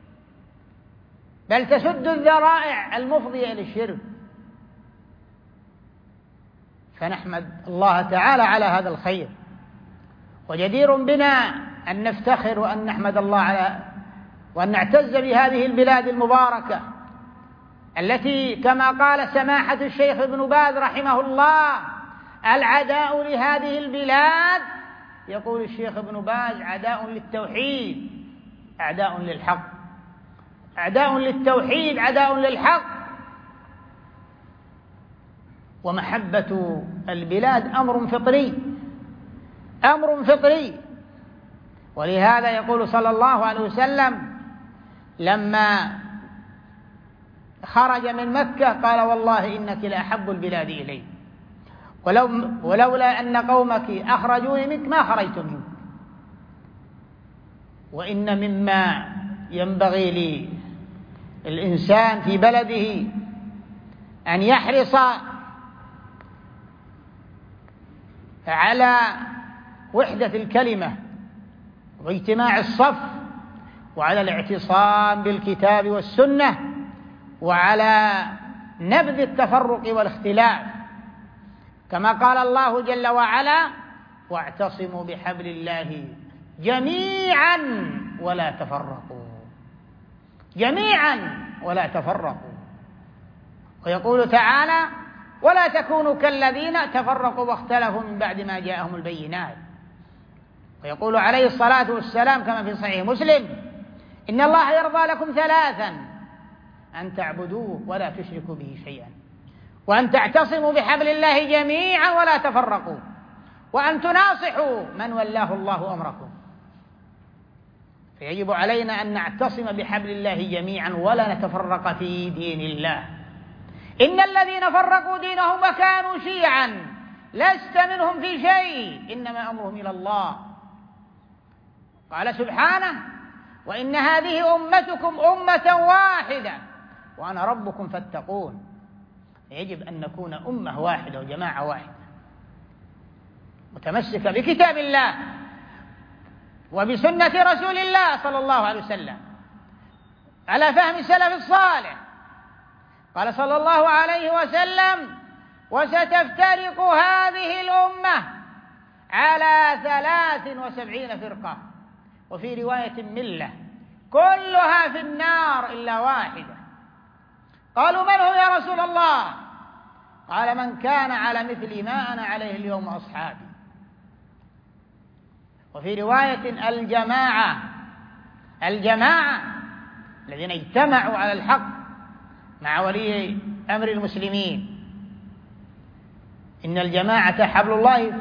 بل تسد الذرائع المفضية للشرك. فنحمد الله تعالى على هذا الخير، وجدير بنا أن نفتخر وأن نحمد الله وأن نعتز بهذه البلاد المباركة التي كما قال سماحة الشيخ ابن باز رحمه الله: العداء لهذه البلاد، يقول الشيخ ابن باز: عداء للتوحيد، أعداء للحق. أعداء للتوحيد، عداء للحق. ومحبة البلاد أمر فطري، أمر فطري. ولهذا يقول صلى الله عليه وسلم لما خرج من مكة: قال والله إنك لأحب البلاد إلي، ولولا أن قومك أخرجوني منك ما خرجت منك. وإن مما ينبغي للإنسان في بلده أن يحرص على وحدة الكلمة واجتماع الصف، وعلى الاعتصام بالكتاب والسنة، وعلى نبذ التفرق والاختلاف، كما قال الله جل وعلا: واعتصموا بحبل الله جميعا ولا تفرقوا، جميعا ولا تفرقوا. ويقول تعالى: ولا تكونوا كالذين تفرقوا واختلفوا من بعد ما جاءهم البينات. ويقول عليه الصلاة والسلام كما في صحيح مسلم: إن الله يرضى لكم ثلاثا: أن تعبدوه ولا تشركوا به شيئا، وأن تعتصموا بحبل الله جميعا ولا تفرقوا، وأن تناصحوا من ولاه الله أمركم. فيجب علينا أن نعتصم بحبل الله جميعا ولا نتفرق في دين الله. إن الذين فرقوا دينهم وكانوا شيعا لست منهم في شيء إنما أمرهم إلى الله. قال سبحانه: وإن هذه أمتكم أمة واحدة وأنا ربكم فاتقون. يجب أن نكون أمة واحدة وجماعة واحدة متمسكة بكتاب الله وبسنة رسول الله صلى الله عليه وسلم على فهم السلف الصالح. قال صلى الله عليه وسلم: وستفترق هذه الأمة على 73 فرقة، وفي رواية ملة، كلها في النار إلا واحدة. قالوا: من هم يا رسول الله؟ قال: من كان على مثل ما أنا عليه اليوم أصحابي. وفي رواية الجماعة الذين اجتمعوا على الحق مع ولي أمر المسلمين. إن الجماعة حبل الله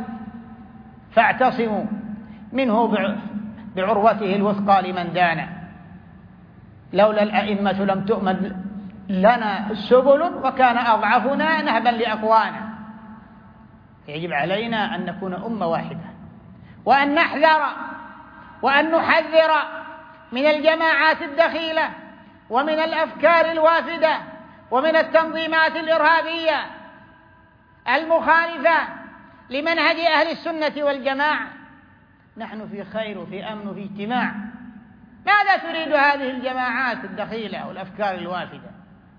فاعتصموا منه بعروته الوثقى لمن دان. لولا الأئمة لم تؤمن لنا سبل وكان أضعفنا نهبا لأقوانا. يجب علينا أن نكون أمة واحدة، وأن نحذر وأن نحذر من الجماعات الدخيلة ومن الأفكار الوافدة ومن التنظيمات الإرهابية المخالفة لمنهج أهل السنة والجماعة. نحن في خير وفي أمن وفي اجتماع. ماذا تريد هذه الجماعات الدخيلة والأفكار الوافدة؟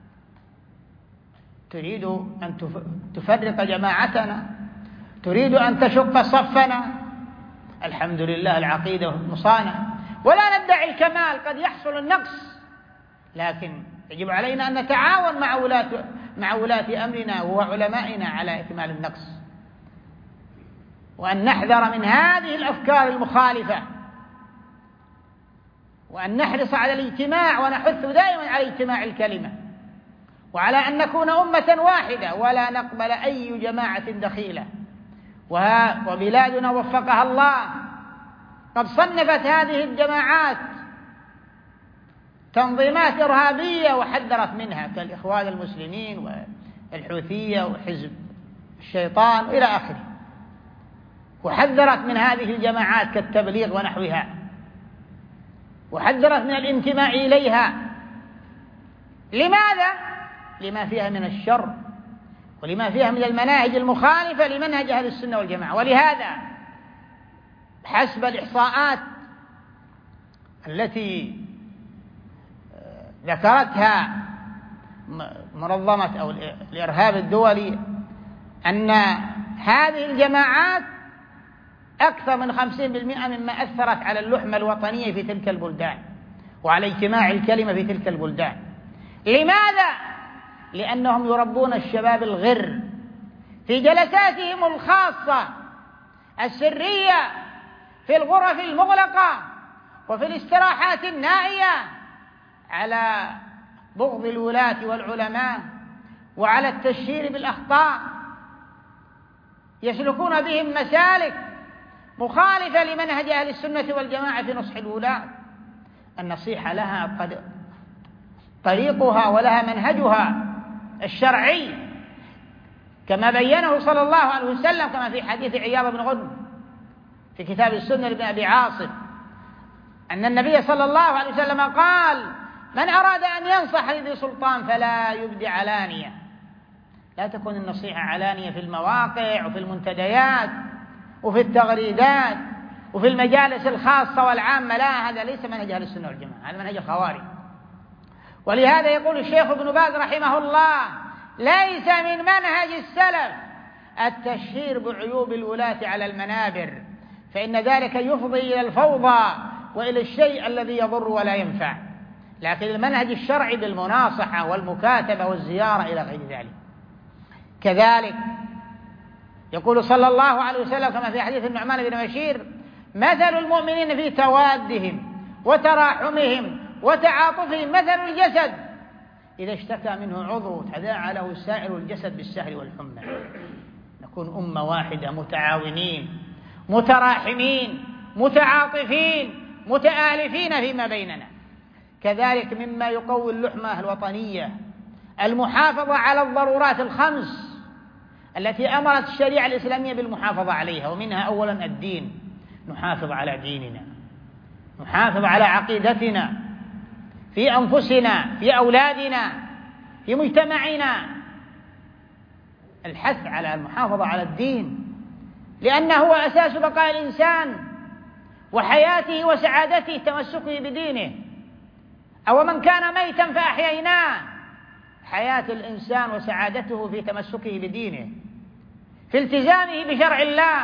تريد أن تفرق جماعتنا، تريد أن تشق صفنا. الحمد لله العقيدة مصانة، ولا ندعي الكمال، قد يحصل النقص، لكن يجب علينا أن نتعاون مع ولاة أمرنا وعلمائنا على إكمال النقص، وأن نحذر من هذه الأفكار المخالفة، وأن نحرص على الاجتماع ونحث دائما على اجتماع الكلمة، وعلى أن نكون أمة واحدة ولا نقبل أي جماعة دخيلة. وبلادنا وفقها الله قد صنفت هذه الجماعات تنظيمات إرهابية وحذرت منها، كالإخوان المسلمين والحوثية وحزب الشيطان إلى آخره، وحذرت من هذه الجماعات كالتبليغ ونحوها، وحذرت من الانتماء إليها. لماذا؟ لما فيها من الشر ولما فيها من المناهج المخالفة لمنهج أهل السنة والجماعة. ولهذا حسب الإحصاءات التي ذكرتها منظمة أو الإرهاب الدولي، أن هذه الجماعات أكثر من 50% مما أثرت على اللحمة الوطنية في تلك البلدان وعلى اجتماع الكلمة في تلك البلدان. لماذا؟ لأنهم يربون الشباب الغر في جلساتهم الخاصة السرية في الغرف المغلقة وفي الاستراحات النائية على بغض الولاة والعلماء وعلى التشهير بالأخطاء. يسلكون بهم مسالك مخالفة لمنهج أهل السنة والجماعة في نصح الولاة. النصيحة لها طريقها ولها منهجها الشرعي كما بينه صلى الله عليه وسلم، كما في حديث عياض بن غنم في كتاب السنة لابن أبي عاصم، أن النبي صلى الله عليه وسلم قال: من أراد أن ينصح لذي سلطان فلا يبدي علانية. لا تكون النصيحة علانية في المواقع وفي المنتديات وفي التغريدات وفي المجالس الخاصة والعامة، لا، هذا ليس منهج أهل السنة والجماعة، هذا منهج الخوارج. ولهذا يقول الشيخ ابن باز رحمه الله: ليس من منهج السلف التشهير بعيوب الولاة على المنابر، فإن ذلك يفضي إلى الفوضى وإلى الشيء الذي يضر ولا ينفع، لكن المنهج الشرعي بالمناصحة والمكاتبة والزيارة إلى غير ذلك. كذلك يقول صلى الله عليه وسلم كما في حديث النعمان بن بشير: مثل المؤمنين في توادهم وتراحمهم وتعاطفهم مثل الجسد إذا اشتكى منه عضو تداعى له سائر الجسد بالسهر والحمى. نكون أمة واحدة متعاونين متراحمين متعاطفين متآلفين فيما بيننا. كذلك مما يقوي اللحمة الوطنية المحافظة على الضرورات الخمس التي أمرت الشريعة الإسلامية بالمحافظة عليها، ومنها أولا الدين. نحافظ على ديننا، نحافظ على عقيدتنا في أنفسنا، في أولادنا، في مجتمعنا. الحث على المحافظة على الدين، لأنه هو أساس بقاء الإنسان وحياته وسعادته، تمسكه بدينه. أو من كان ميتا فأحييناه، حياة الإنسان وسعادته في تمسكه بدينه، في التزامه بشرع الله.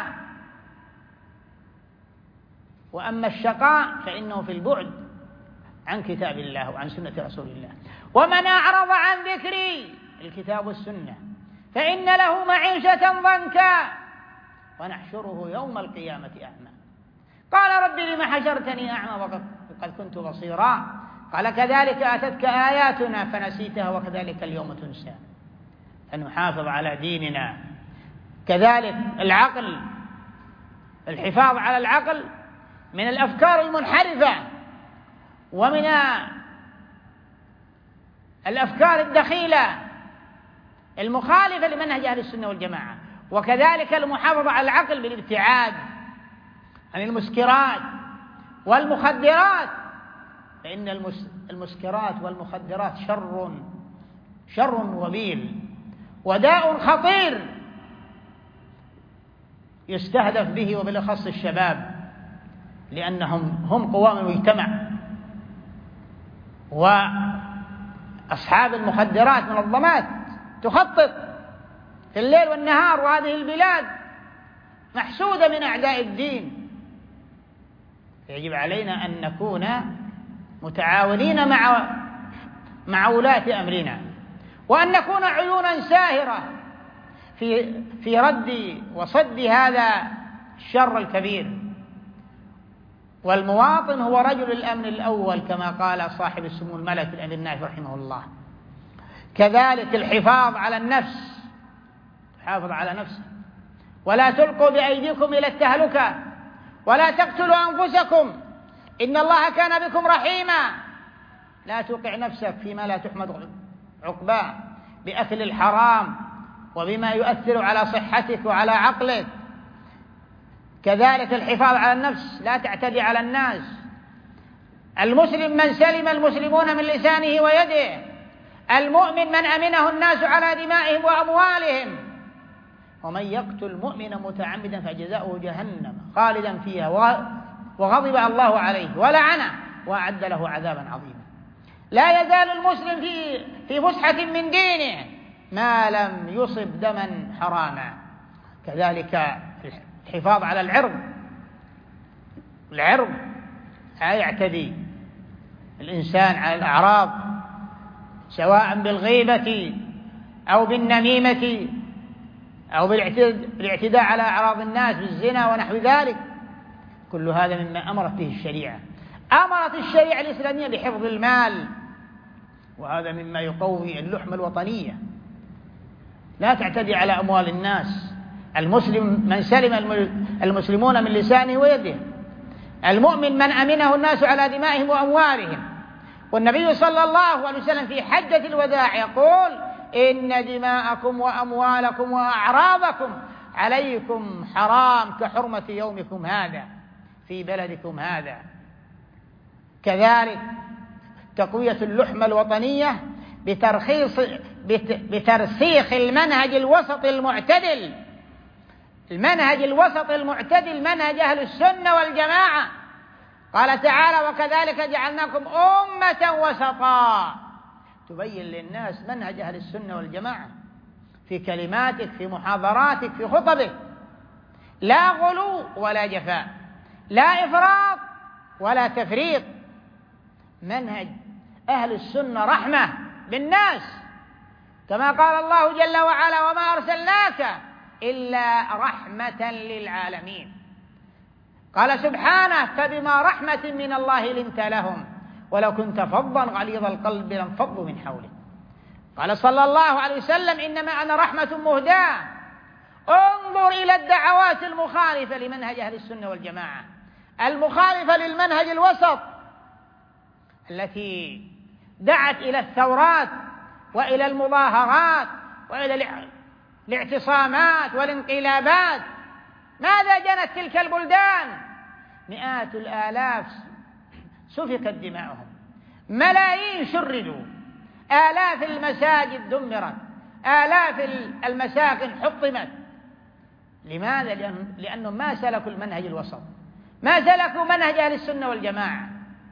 وأما الشقاء فإنه في البعد عن كتاب الله وعن سنة رسول الله. ومن أعرض عن ذكري، الكتاب والسنة، فإن له معيشة ضنكا ونحشره يوم القيامة أعمى. قال: رب لم حشرتني أعمى وقد كنت بصيرا؟ قال: كذلك أتتك آياتنا فنسيتها وكذلك اليوم تنسى. فنحافظ على ديننا. كذلك العقل، الحفاظ على العقل من الأفكار المنحرفة ومن الأفكار الدخيلة المخالفة لمنهج أهل السنة والجماعة، وكذلك المحافظة على العقل بالابتعاد عن المسكرات والمخدرات، فإن المسكرات والمخدرات شر وبيل وداء خطير يستهدف به وبالأخص الشباب، لأنهم هم قوام المجتمع، وأصحاب المخدرات منظمات تخطط في الليل والنهار، وهذه البلاد محسودة من أعداء الدين. يجب علينا أن نكون متعاونين مع ولاة أمرنا، وأن نكون عيونا ساهرة في رد وصد هذا الشر الكبير. والمواطن هو رجل الأمن الأول كما قال صاحب السمو الملك الأمير النايف رحمه الله. كذلك الحفاظ على النفس، حافظ على نفسك، ولا تلقوا بأيديكم إلى التهلكة، ولا تقتلوا أنفسكم إن الله كان بكم رحيما. لا توقع نفسك فيما لا تحمد عقباه بأكل الحرام وبما يؤثر على صحتك وعلى عقلك. كذلك الحفاظ على النفس، لا تعتدي على الناس. المسلم من سلم المسلمون من لسانه ويده، المؤمن من أمنه الناس على دمائهم وأموالهم، ومن يقتل مؤمنا متعمدا فجزاؤه جهنم خالدا فيها وغضب الله عليه ولعنه وأعد له عذابا عظيما. لا يزال المسلم في فسحة من دينه ما لم يصب دما حراما. كذلك الحفاظ على العرض لا يعتدي الإنسان على الأعراض، سواء بالغيبة أو بالنميمة أو بالاعتداء على أعراض الناس بالزنا ونحو ذلك. كل هذا مما أمرت به الشريعة. أمرت الشريعة الإسلامية بحفظ المال، وهذا مما يقوي اللحمة الوطنية. لا تعتدي على أموال الناس. المسلم من سلم المسلمون من لسانه ويده، المؤمن من أمنه الناس على دمائهم وأموالهم. والنبي صلى الله عليه وسلم في حجة الوداع يقول: إن دماءكم وأموالكم وأعراضكم عليكم حرام كحرمة يومكم هذا في بلدكم هذا. كذلك تقوية اللحمة الوطنية بترسيخ المنهج الوسط المعتدل. المنهج الوسط المعتدل منهج أهل السنة والجماعة. قال تعالى: وكذلك جعلناكم أمة وسطا، تبين للناس منهج أهل السنة والجماعة في كلماتك، في محاضراتك، في خطبك. لا غلو ولا جفاء، لا إفراط ولا تفريط. منهج أهل السنة رحمة بالناس، كما قال الله جل وعلا: وما أرسلناك إلا رحمة للعالمين. قال سبحانه: فبما رحمة من الله لنت لهم ولو كنت فظا غليظ القلب لانفضوا من حولك. قال صلى الله عليه وسلم: إنما أنا رحمة مهداة. انظر إلى الدعوات المخالفة لمنهج أهل السنة والجماعة، المخالفة للمنهج الوسط، التي دعت إلى الثورات وإلى المظاهرات وإلى الاعتصامات والانقلابات. ماذا جنت تلك البلدان؟ مئات الآلاف سفكت دماؤهم، ملايين شردوا، آلاف المساجد دمرت، آلاف المساكن حطمت. لماذا؟ لأنهم ما سلكوا المنهج الوسط، ما سلكوا منهج أهل السنة والجماعة،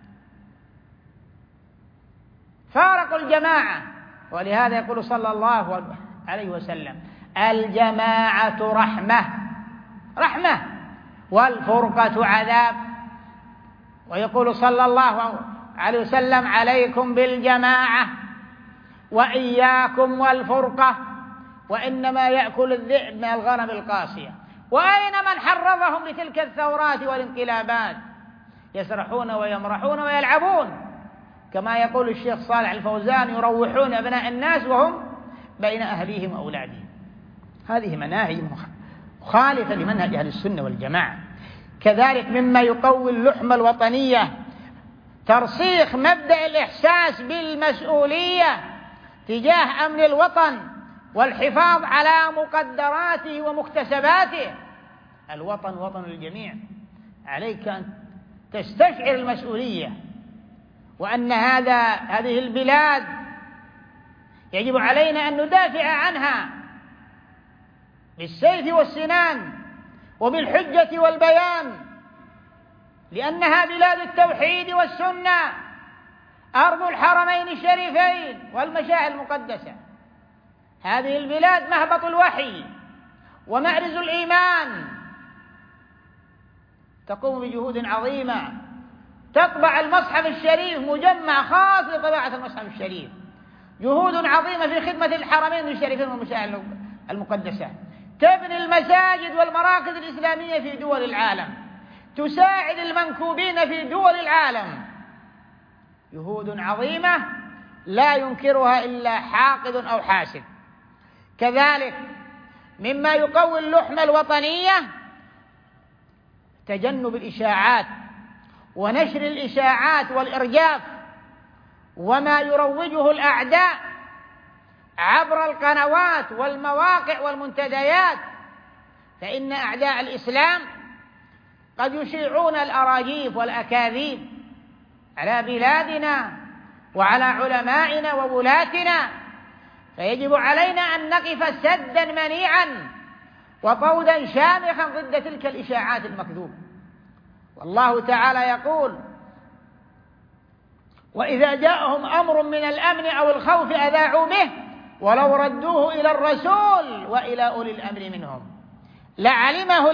فارقوا الجماعة. ولهذا يقول صلى الله عليه وسلم: الجماعة رحمة والفرقة عذاب. ويقول صلى الله عليه وسلم: عليكم بالجماعة وإياكم والفرقة، وإنما يأكل الذئب من الغنم القاسية. وأين من حرضهم لتلك الثورات والانقلابات؟ يسرحون ويمرحون ويلعبون، كما يقول الشيخ صالح الفوزان: يروحون أبناء الناس وهم بين أهليهم وأولادهم. هذه مناهج مخالفة لمنهج أهل السنة والجماعة. كذلك مما يقوي اللحمة الوطنية ترسيخ مبدأ الإحساس بالمسؤولية تجاه أمن الوطن والحفاظ على مقدراته ومكتسباته. الوطن وطن الجميع، عليك أن تستشعر المسؤولية، وأن هذه البلاد يجب علينا أن ندافع عنها بالسيف والسنان وبالحجة والبيان، لأنها بلاد التوحيد والسنة، أرض الحرمين الشريفين والمشاعر المقدسة. هذه البلاد مهبط الوحي ومعرز الإيمان، تقوم بجهود عظيمة، تطبع المصحف الشريف مجمع خاص لطباعة المصحف الشريف، جهود عظيمة في خدمة الحرمين الشريفين والمشاعر المقدسة، تبني المساجد والمراكز الإسلامية في دول العالم، تساعد المنكوبين في دول العالم، جهود عظيمة لا ينكرها إلا حاقد أو حاسد. كذلك مما يقوي اللحمة الوطنية تجنب الإشاعات ونشر الإشاعات والإرجاف وما يروجه الأعداء عبر القنوات والمواقع والمنتديات، فإن أعداء الإسلام قد يشيعون الأراجيف والأكاذيب على بلادنا وعلى علمائنا وولاتنا، فيجب علينا أن نقف سدا منيعا وطودا شامخا ضد تلك الإشاعات المكذوبة. والله تعالى يقول: وإذا جاءهم أمر من الأمن أو الخوف أذاعوا به ولو ردوه إلى الرسول وإلى أولي الأمر منهم لعلمه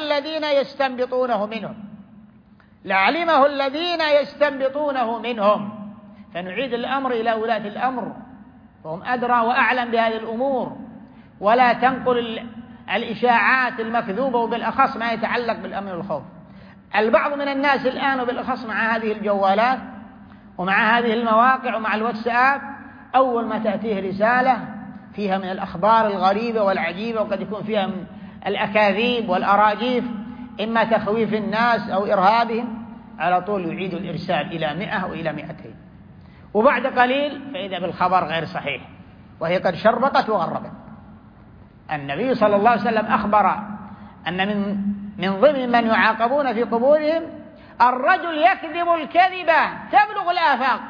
الذين يستنبطونه منهم. فنعيد الأمر إلى ولاة الأمر، فهم أدرى وأعلم بهذه الأمور، ولا تنقل الإشاعات المكذوبة، وبالأخص ما يتعلق بالأمن والخوف. البعض من الناس الآن وبالأخص مع هذه الجوالات ومع هذه المواقع ومع الواتساب، أول ما تأتيه رسالة فيها من الأخبار الغريبة والعجيبة، وقد يكون فيها من الأكاذيب والأراجيف إما تخويف الناس أو إرهابهم، على طول يعيد الإرسال إلى 100 وإلى 200، وبعد قليل فإذا بالخبر غير صحيح وهي قد شربقت وغربت. النبي صلى الله عليه وسلم أخبر أن من ضمن من يعاقبون في قبورهم الرجل يكذب الكذبة تبلغ الآفاق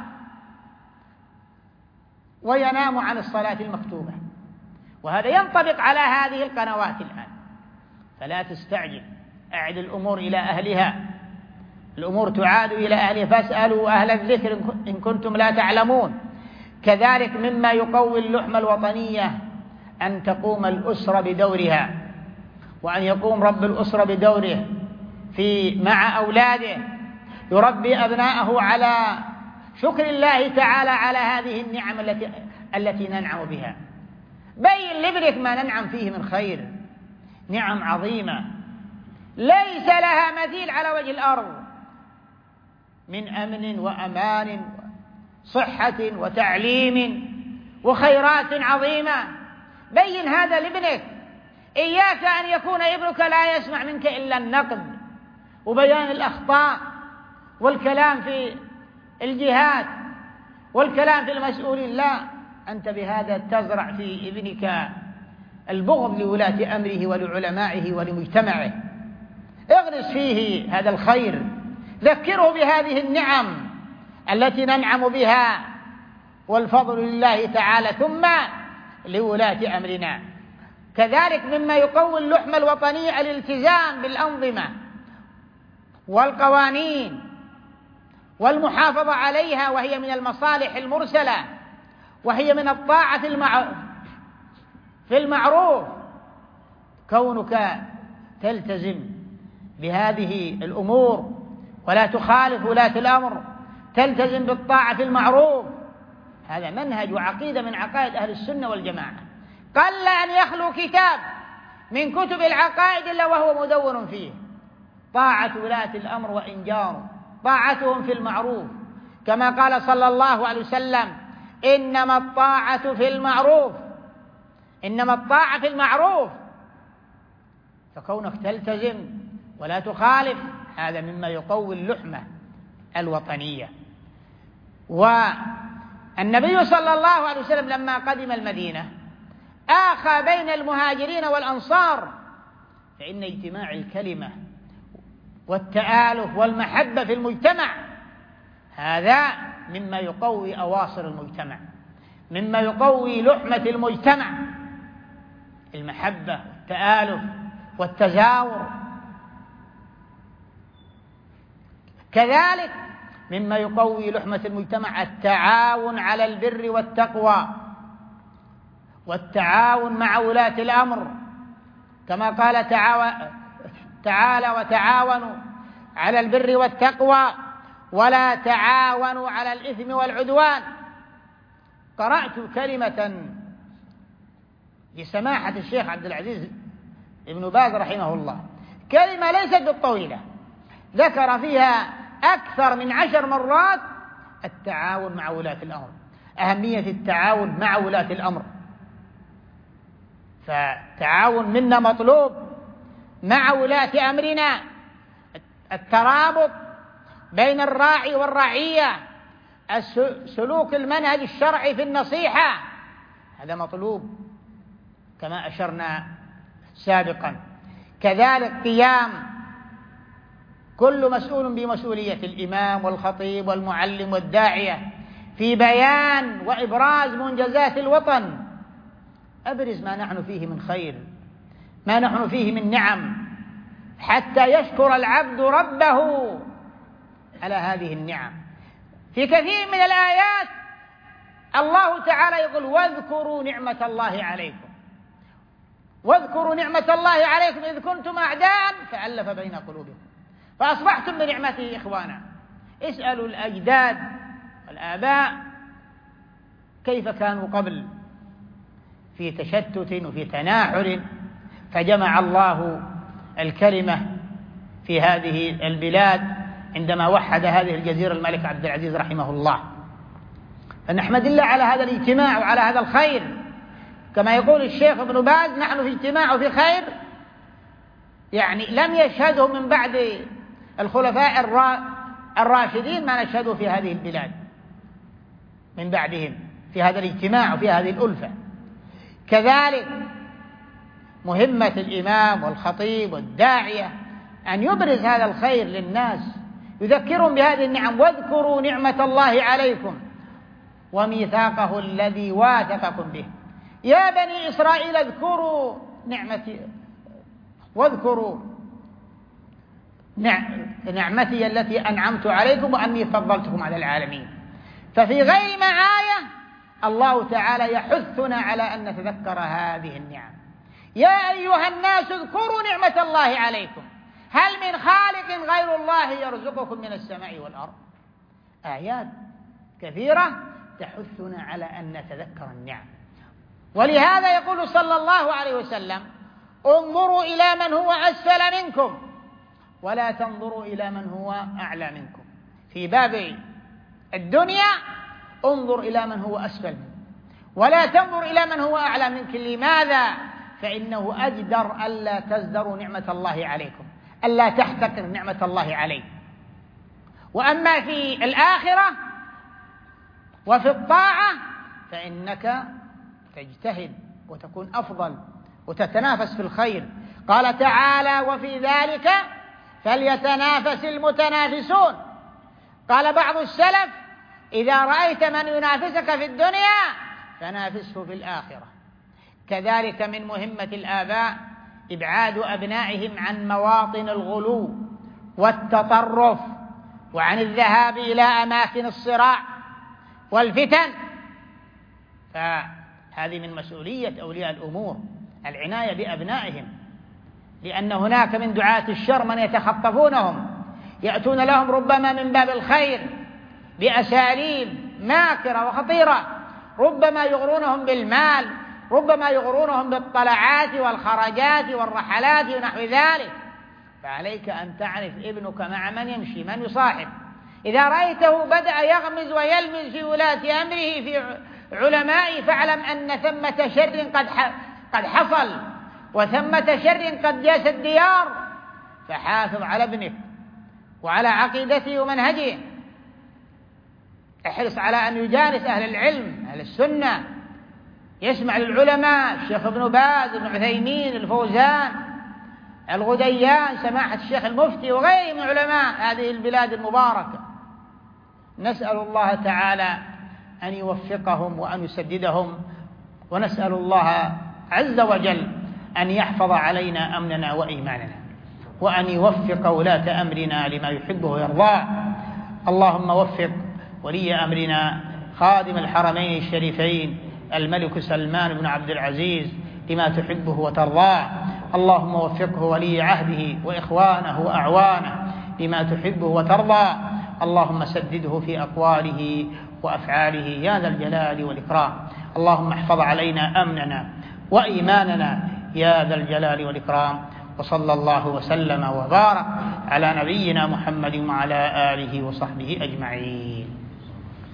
وينام عن الصلاة المكتوبة، وهذا ينطبق على هذه القنوات الآن. فلا تستعجل، أعد الأمور إلى أهلها، الأمور تعاد إلى أهلها، فاسألوا أهل الذكر إن كنتم لا تعلمون. كذلك مما يقوي اللحمة الوطنية أن تقوم الأسرة بدورها، وأن يقوم رب الأسرة بدوره مع أولاده، يربي أبناءه على شكر الله تعالى على هذه النعم التي ننعم بها. بين لابنك ما ننعم فيه من خير، نعم عظيمة ليس لها مثيل على وجه الأرض من أمن وأمان صحة وتعليم وخيرات عظيمة. بين هذا لابنك، إياك أن يكون ابنك لا يسمع منك إلا النقد وبيان الأخطاء والكلام في الجهات والكلام في المسؤولين، لا، أنت بهذا تزرع في ابنك البغض لولاة أمره ولعلمائه ولمجتمعه. اغرس فيه هذا الخير، ذكره بهذه النعم التي ننعم بها، والفضل لله تعالى ثم لولاة أمرنا. كذلك مما يقوي اللحمة الوطنية الالتزام بالأنظمة والقوانين والمحافظة عليها، وهي من المصالح المرسلة، وهي من الطاعة في المعروف. كونك تلتزم بهذه الأمور ولا تخالف ولاة الأمر، تلتزم بالطاعة في المعروف، هذا منهج وعقيدة من عقائد أهل السنة والجماعة. قل أن يخلو كتاب من كتب العقائد إلا وهو مدون فيه طاعة ولاة الأمر وإنجار طاعتهم في المعروف، كما قال صلى الله عليه وسلم: إنما الطاعة في المعروف، إنما الطاعة في المعروف. فكونك تلتزم ولا تخالف هذا مما يقوي اللحمة الوطنية. وأن النبي صلى الله عليه وسلم لما قدم المدينة آخى بين المهاجرين والأنصار، فإن اجتماع الكلمة والتآلف والمحبة في المجتمع هذا مما يقوي أواصر المجتمع، مما يقوي لحمة المجتمع، المحبة والتآلف والتزاور. كذلك مما يقوي لحمة المجتمع التعاون على البر والتقوى والتعاون مع ولاة الأمر، كما قال تعالى وتعاونوا على البر والتقوى ولا تعاونوا على الإثم والعدوان. قرأت كلمة لسماحة الشيخ عبد العزيز ابن باز رحمه الله، كلمة ليست بالطويلة، ذكر فيها أكثر من 10 مرات التعاون مع ولاة الأمر، أهمية التعاون مع ولاة الأمر. فالتعاون منا مطلوب مع ولاة أمرنا، الترابط بين الراعي والرعية، سلوك المنهج الشرعي في النصيحة، هذا مطلوب كما أشرنا سابقا. كذلك قيام كل مسؤول بمسؤولية الإمام والخطيب والمعلم والداعية في بيان وإبراز منجزات الوطن، أبرز ما نحن فيه من خير، ما نحن فيه من نعم، حتى يشكر العبد ربه على هذه النعم. في كثير من الآيات الله تعالى يقول واذكروا نعمة الله عليكم، واذكروا نعمة الله عليكم إذ كنتم أعداء فألف بين قلوبكم فأصبحتم بنعمته إخوانا. اسألوا الأجداد والآباء كيف كانوا قبل، في تشتت وفي تناحر، فجمع الله الكلمة في هذه البلاد عندما وحد هذه الجزيرة الملك عبد العزيز رحمه الله. فنحمد الله على هذا الاجتماع وعلى هذا الخير، كما يقول الشيخ ابن باز نحن في اجتماع وفي خير، يعني لم يشهده من بعد الخلفاء الراشدين ما نشهده في هذه البلاد من بعدهم، في هذا الاجتماع وفي هذه الألفة. كذلك مهمة الإمام والخطيب والداعية أن يبرز هذا الخير للناس، يذكرهم بهذه النعم، واذكروا نعمة الله عليكم وميثاقه الذي واثقكم به يا بني إسرائيل اذكروا نعمتي واذكروا نعمتي التي أنعمت عليكم وأني فضلتكم على العالمين. ففي غير ما آية الله تعالى يحثنا على أن نتذكر هذه النعم. يا أيها الناس اذكروا نعمة الله عليكم هل من خالق غير الله يرزقكم من السماء والأرض. آيات كثيرة تحثنا على أن نتذكر النعم. ولهذا يقول صلى الله عليه وسلم انظروا إلى من هو أسفل منكم ولا تنظروا إلى من هو أعلى منكم. في باب الدنيا انظر إلى من هو أسفل منك ولا تنظر إلى من هو أعلى منك. لماذا؟ فإنه أجدر ألا تزدروا نعمة الله عليكم، ألا تحتقر نعمة الله عليك. وأما في الآخرة وفي الطاعة فإنك تجتهد وتكون أفضل وتتنافس في الخير. قال تعالى وفي ذلك فليتنافس المتنافسون. قال بعض السلف إذا رأيت من ينافسك في الدنيا فنافسه في الآخرة. كذلك من مهمة الآباء إبعاد أبنائهم عن مواطن الغلو والتطرف وعن الذهاب إلى أماكن الصراع والفتن. فهذه من مسؤولية أولياء الأمور العناية بأبنائهم، لأن هناك من دعاة الشر من يتخطفونهم يأتون لهم ربما من باب الخير بأساليب ماكرة وخطيرة، ربما يغرونهم بالمال، ربما يغرونهم بالطلعات والخرجات والرحلات ونحو ذلك. فعليك أن تعرف ابنك مع من يمشي، من يصاحب. إذا رأيته بدأ يغمز ويلمز في ولاة أمره في علمائه فاعلم أن ثمة شر قد حصل وثمة شر قد جاس الديار. فحافظ على ابنك وعلى عقيدته ومنهجه. احرص على أن يجالس أهل العلم أهل السنة، يسمع للعلماء الشيخ ابن باز، ابن عثيمين، الفوزان، الغديان، سماحة الشيخ المفتي وغيرهم من علماء هذه البلاد المباركة. نسأل الله تعالى أن يوفقهم وأن يسددهم، ونسأل الله عز وجل أن يحفظ علينا أمننا وإيماننا، وأن يوفق ولاة أمرنا لما يحبه ويرضاه. اللهم وفق ولي أمرنا خادم الحرمين الشريفين الملك سلمان بن عبد العزيز لما تحبه وترضاه. اللهم وفقه ولي عهده وإخوانه وأعوانه لما تحبه وترضاه. اللهم سدده في أقواله وأفعاله يا ذا الجلال والإكرام. اللهم احفظ علينا أمننا وإيماننا يا ذا الجلال والإكرام. وصلى الله وسلم وبارك على نبينا محمد وعلى آله وصحبه أجمعين.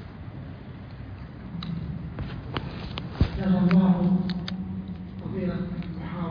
جزا الله خيرا.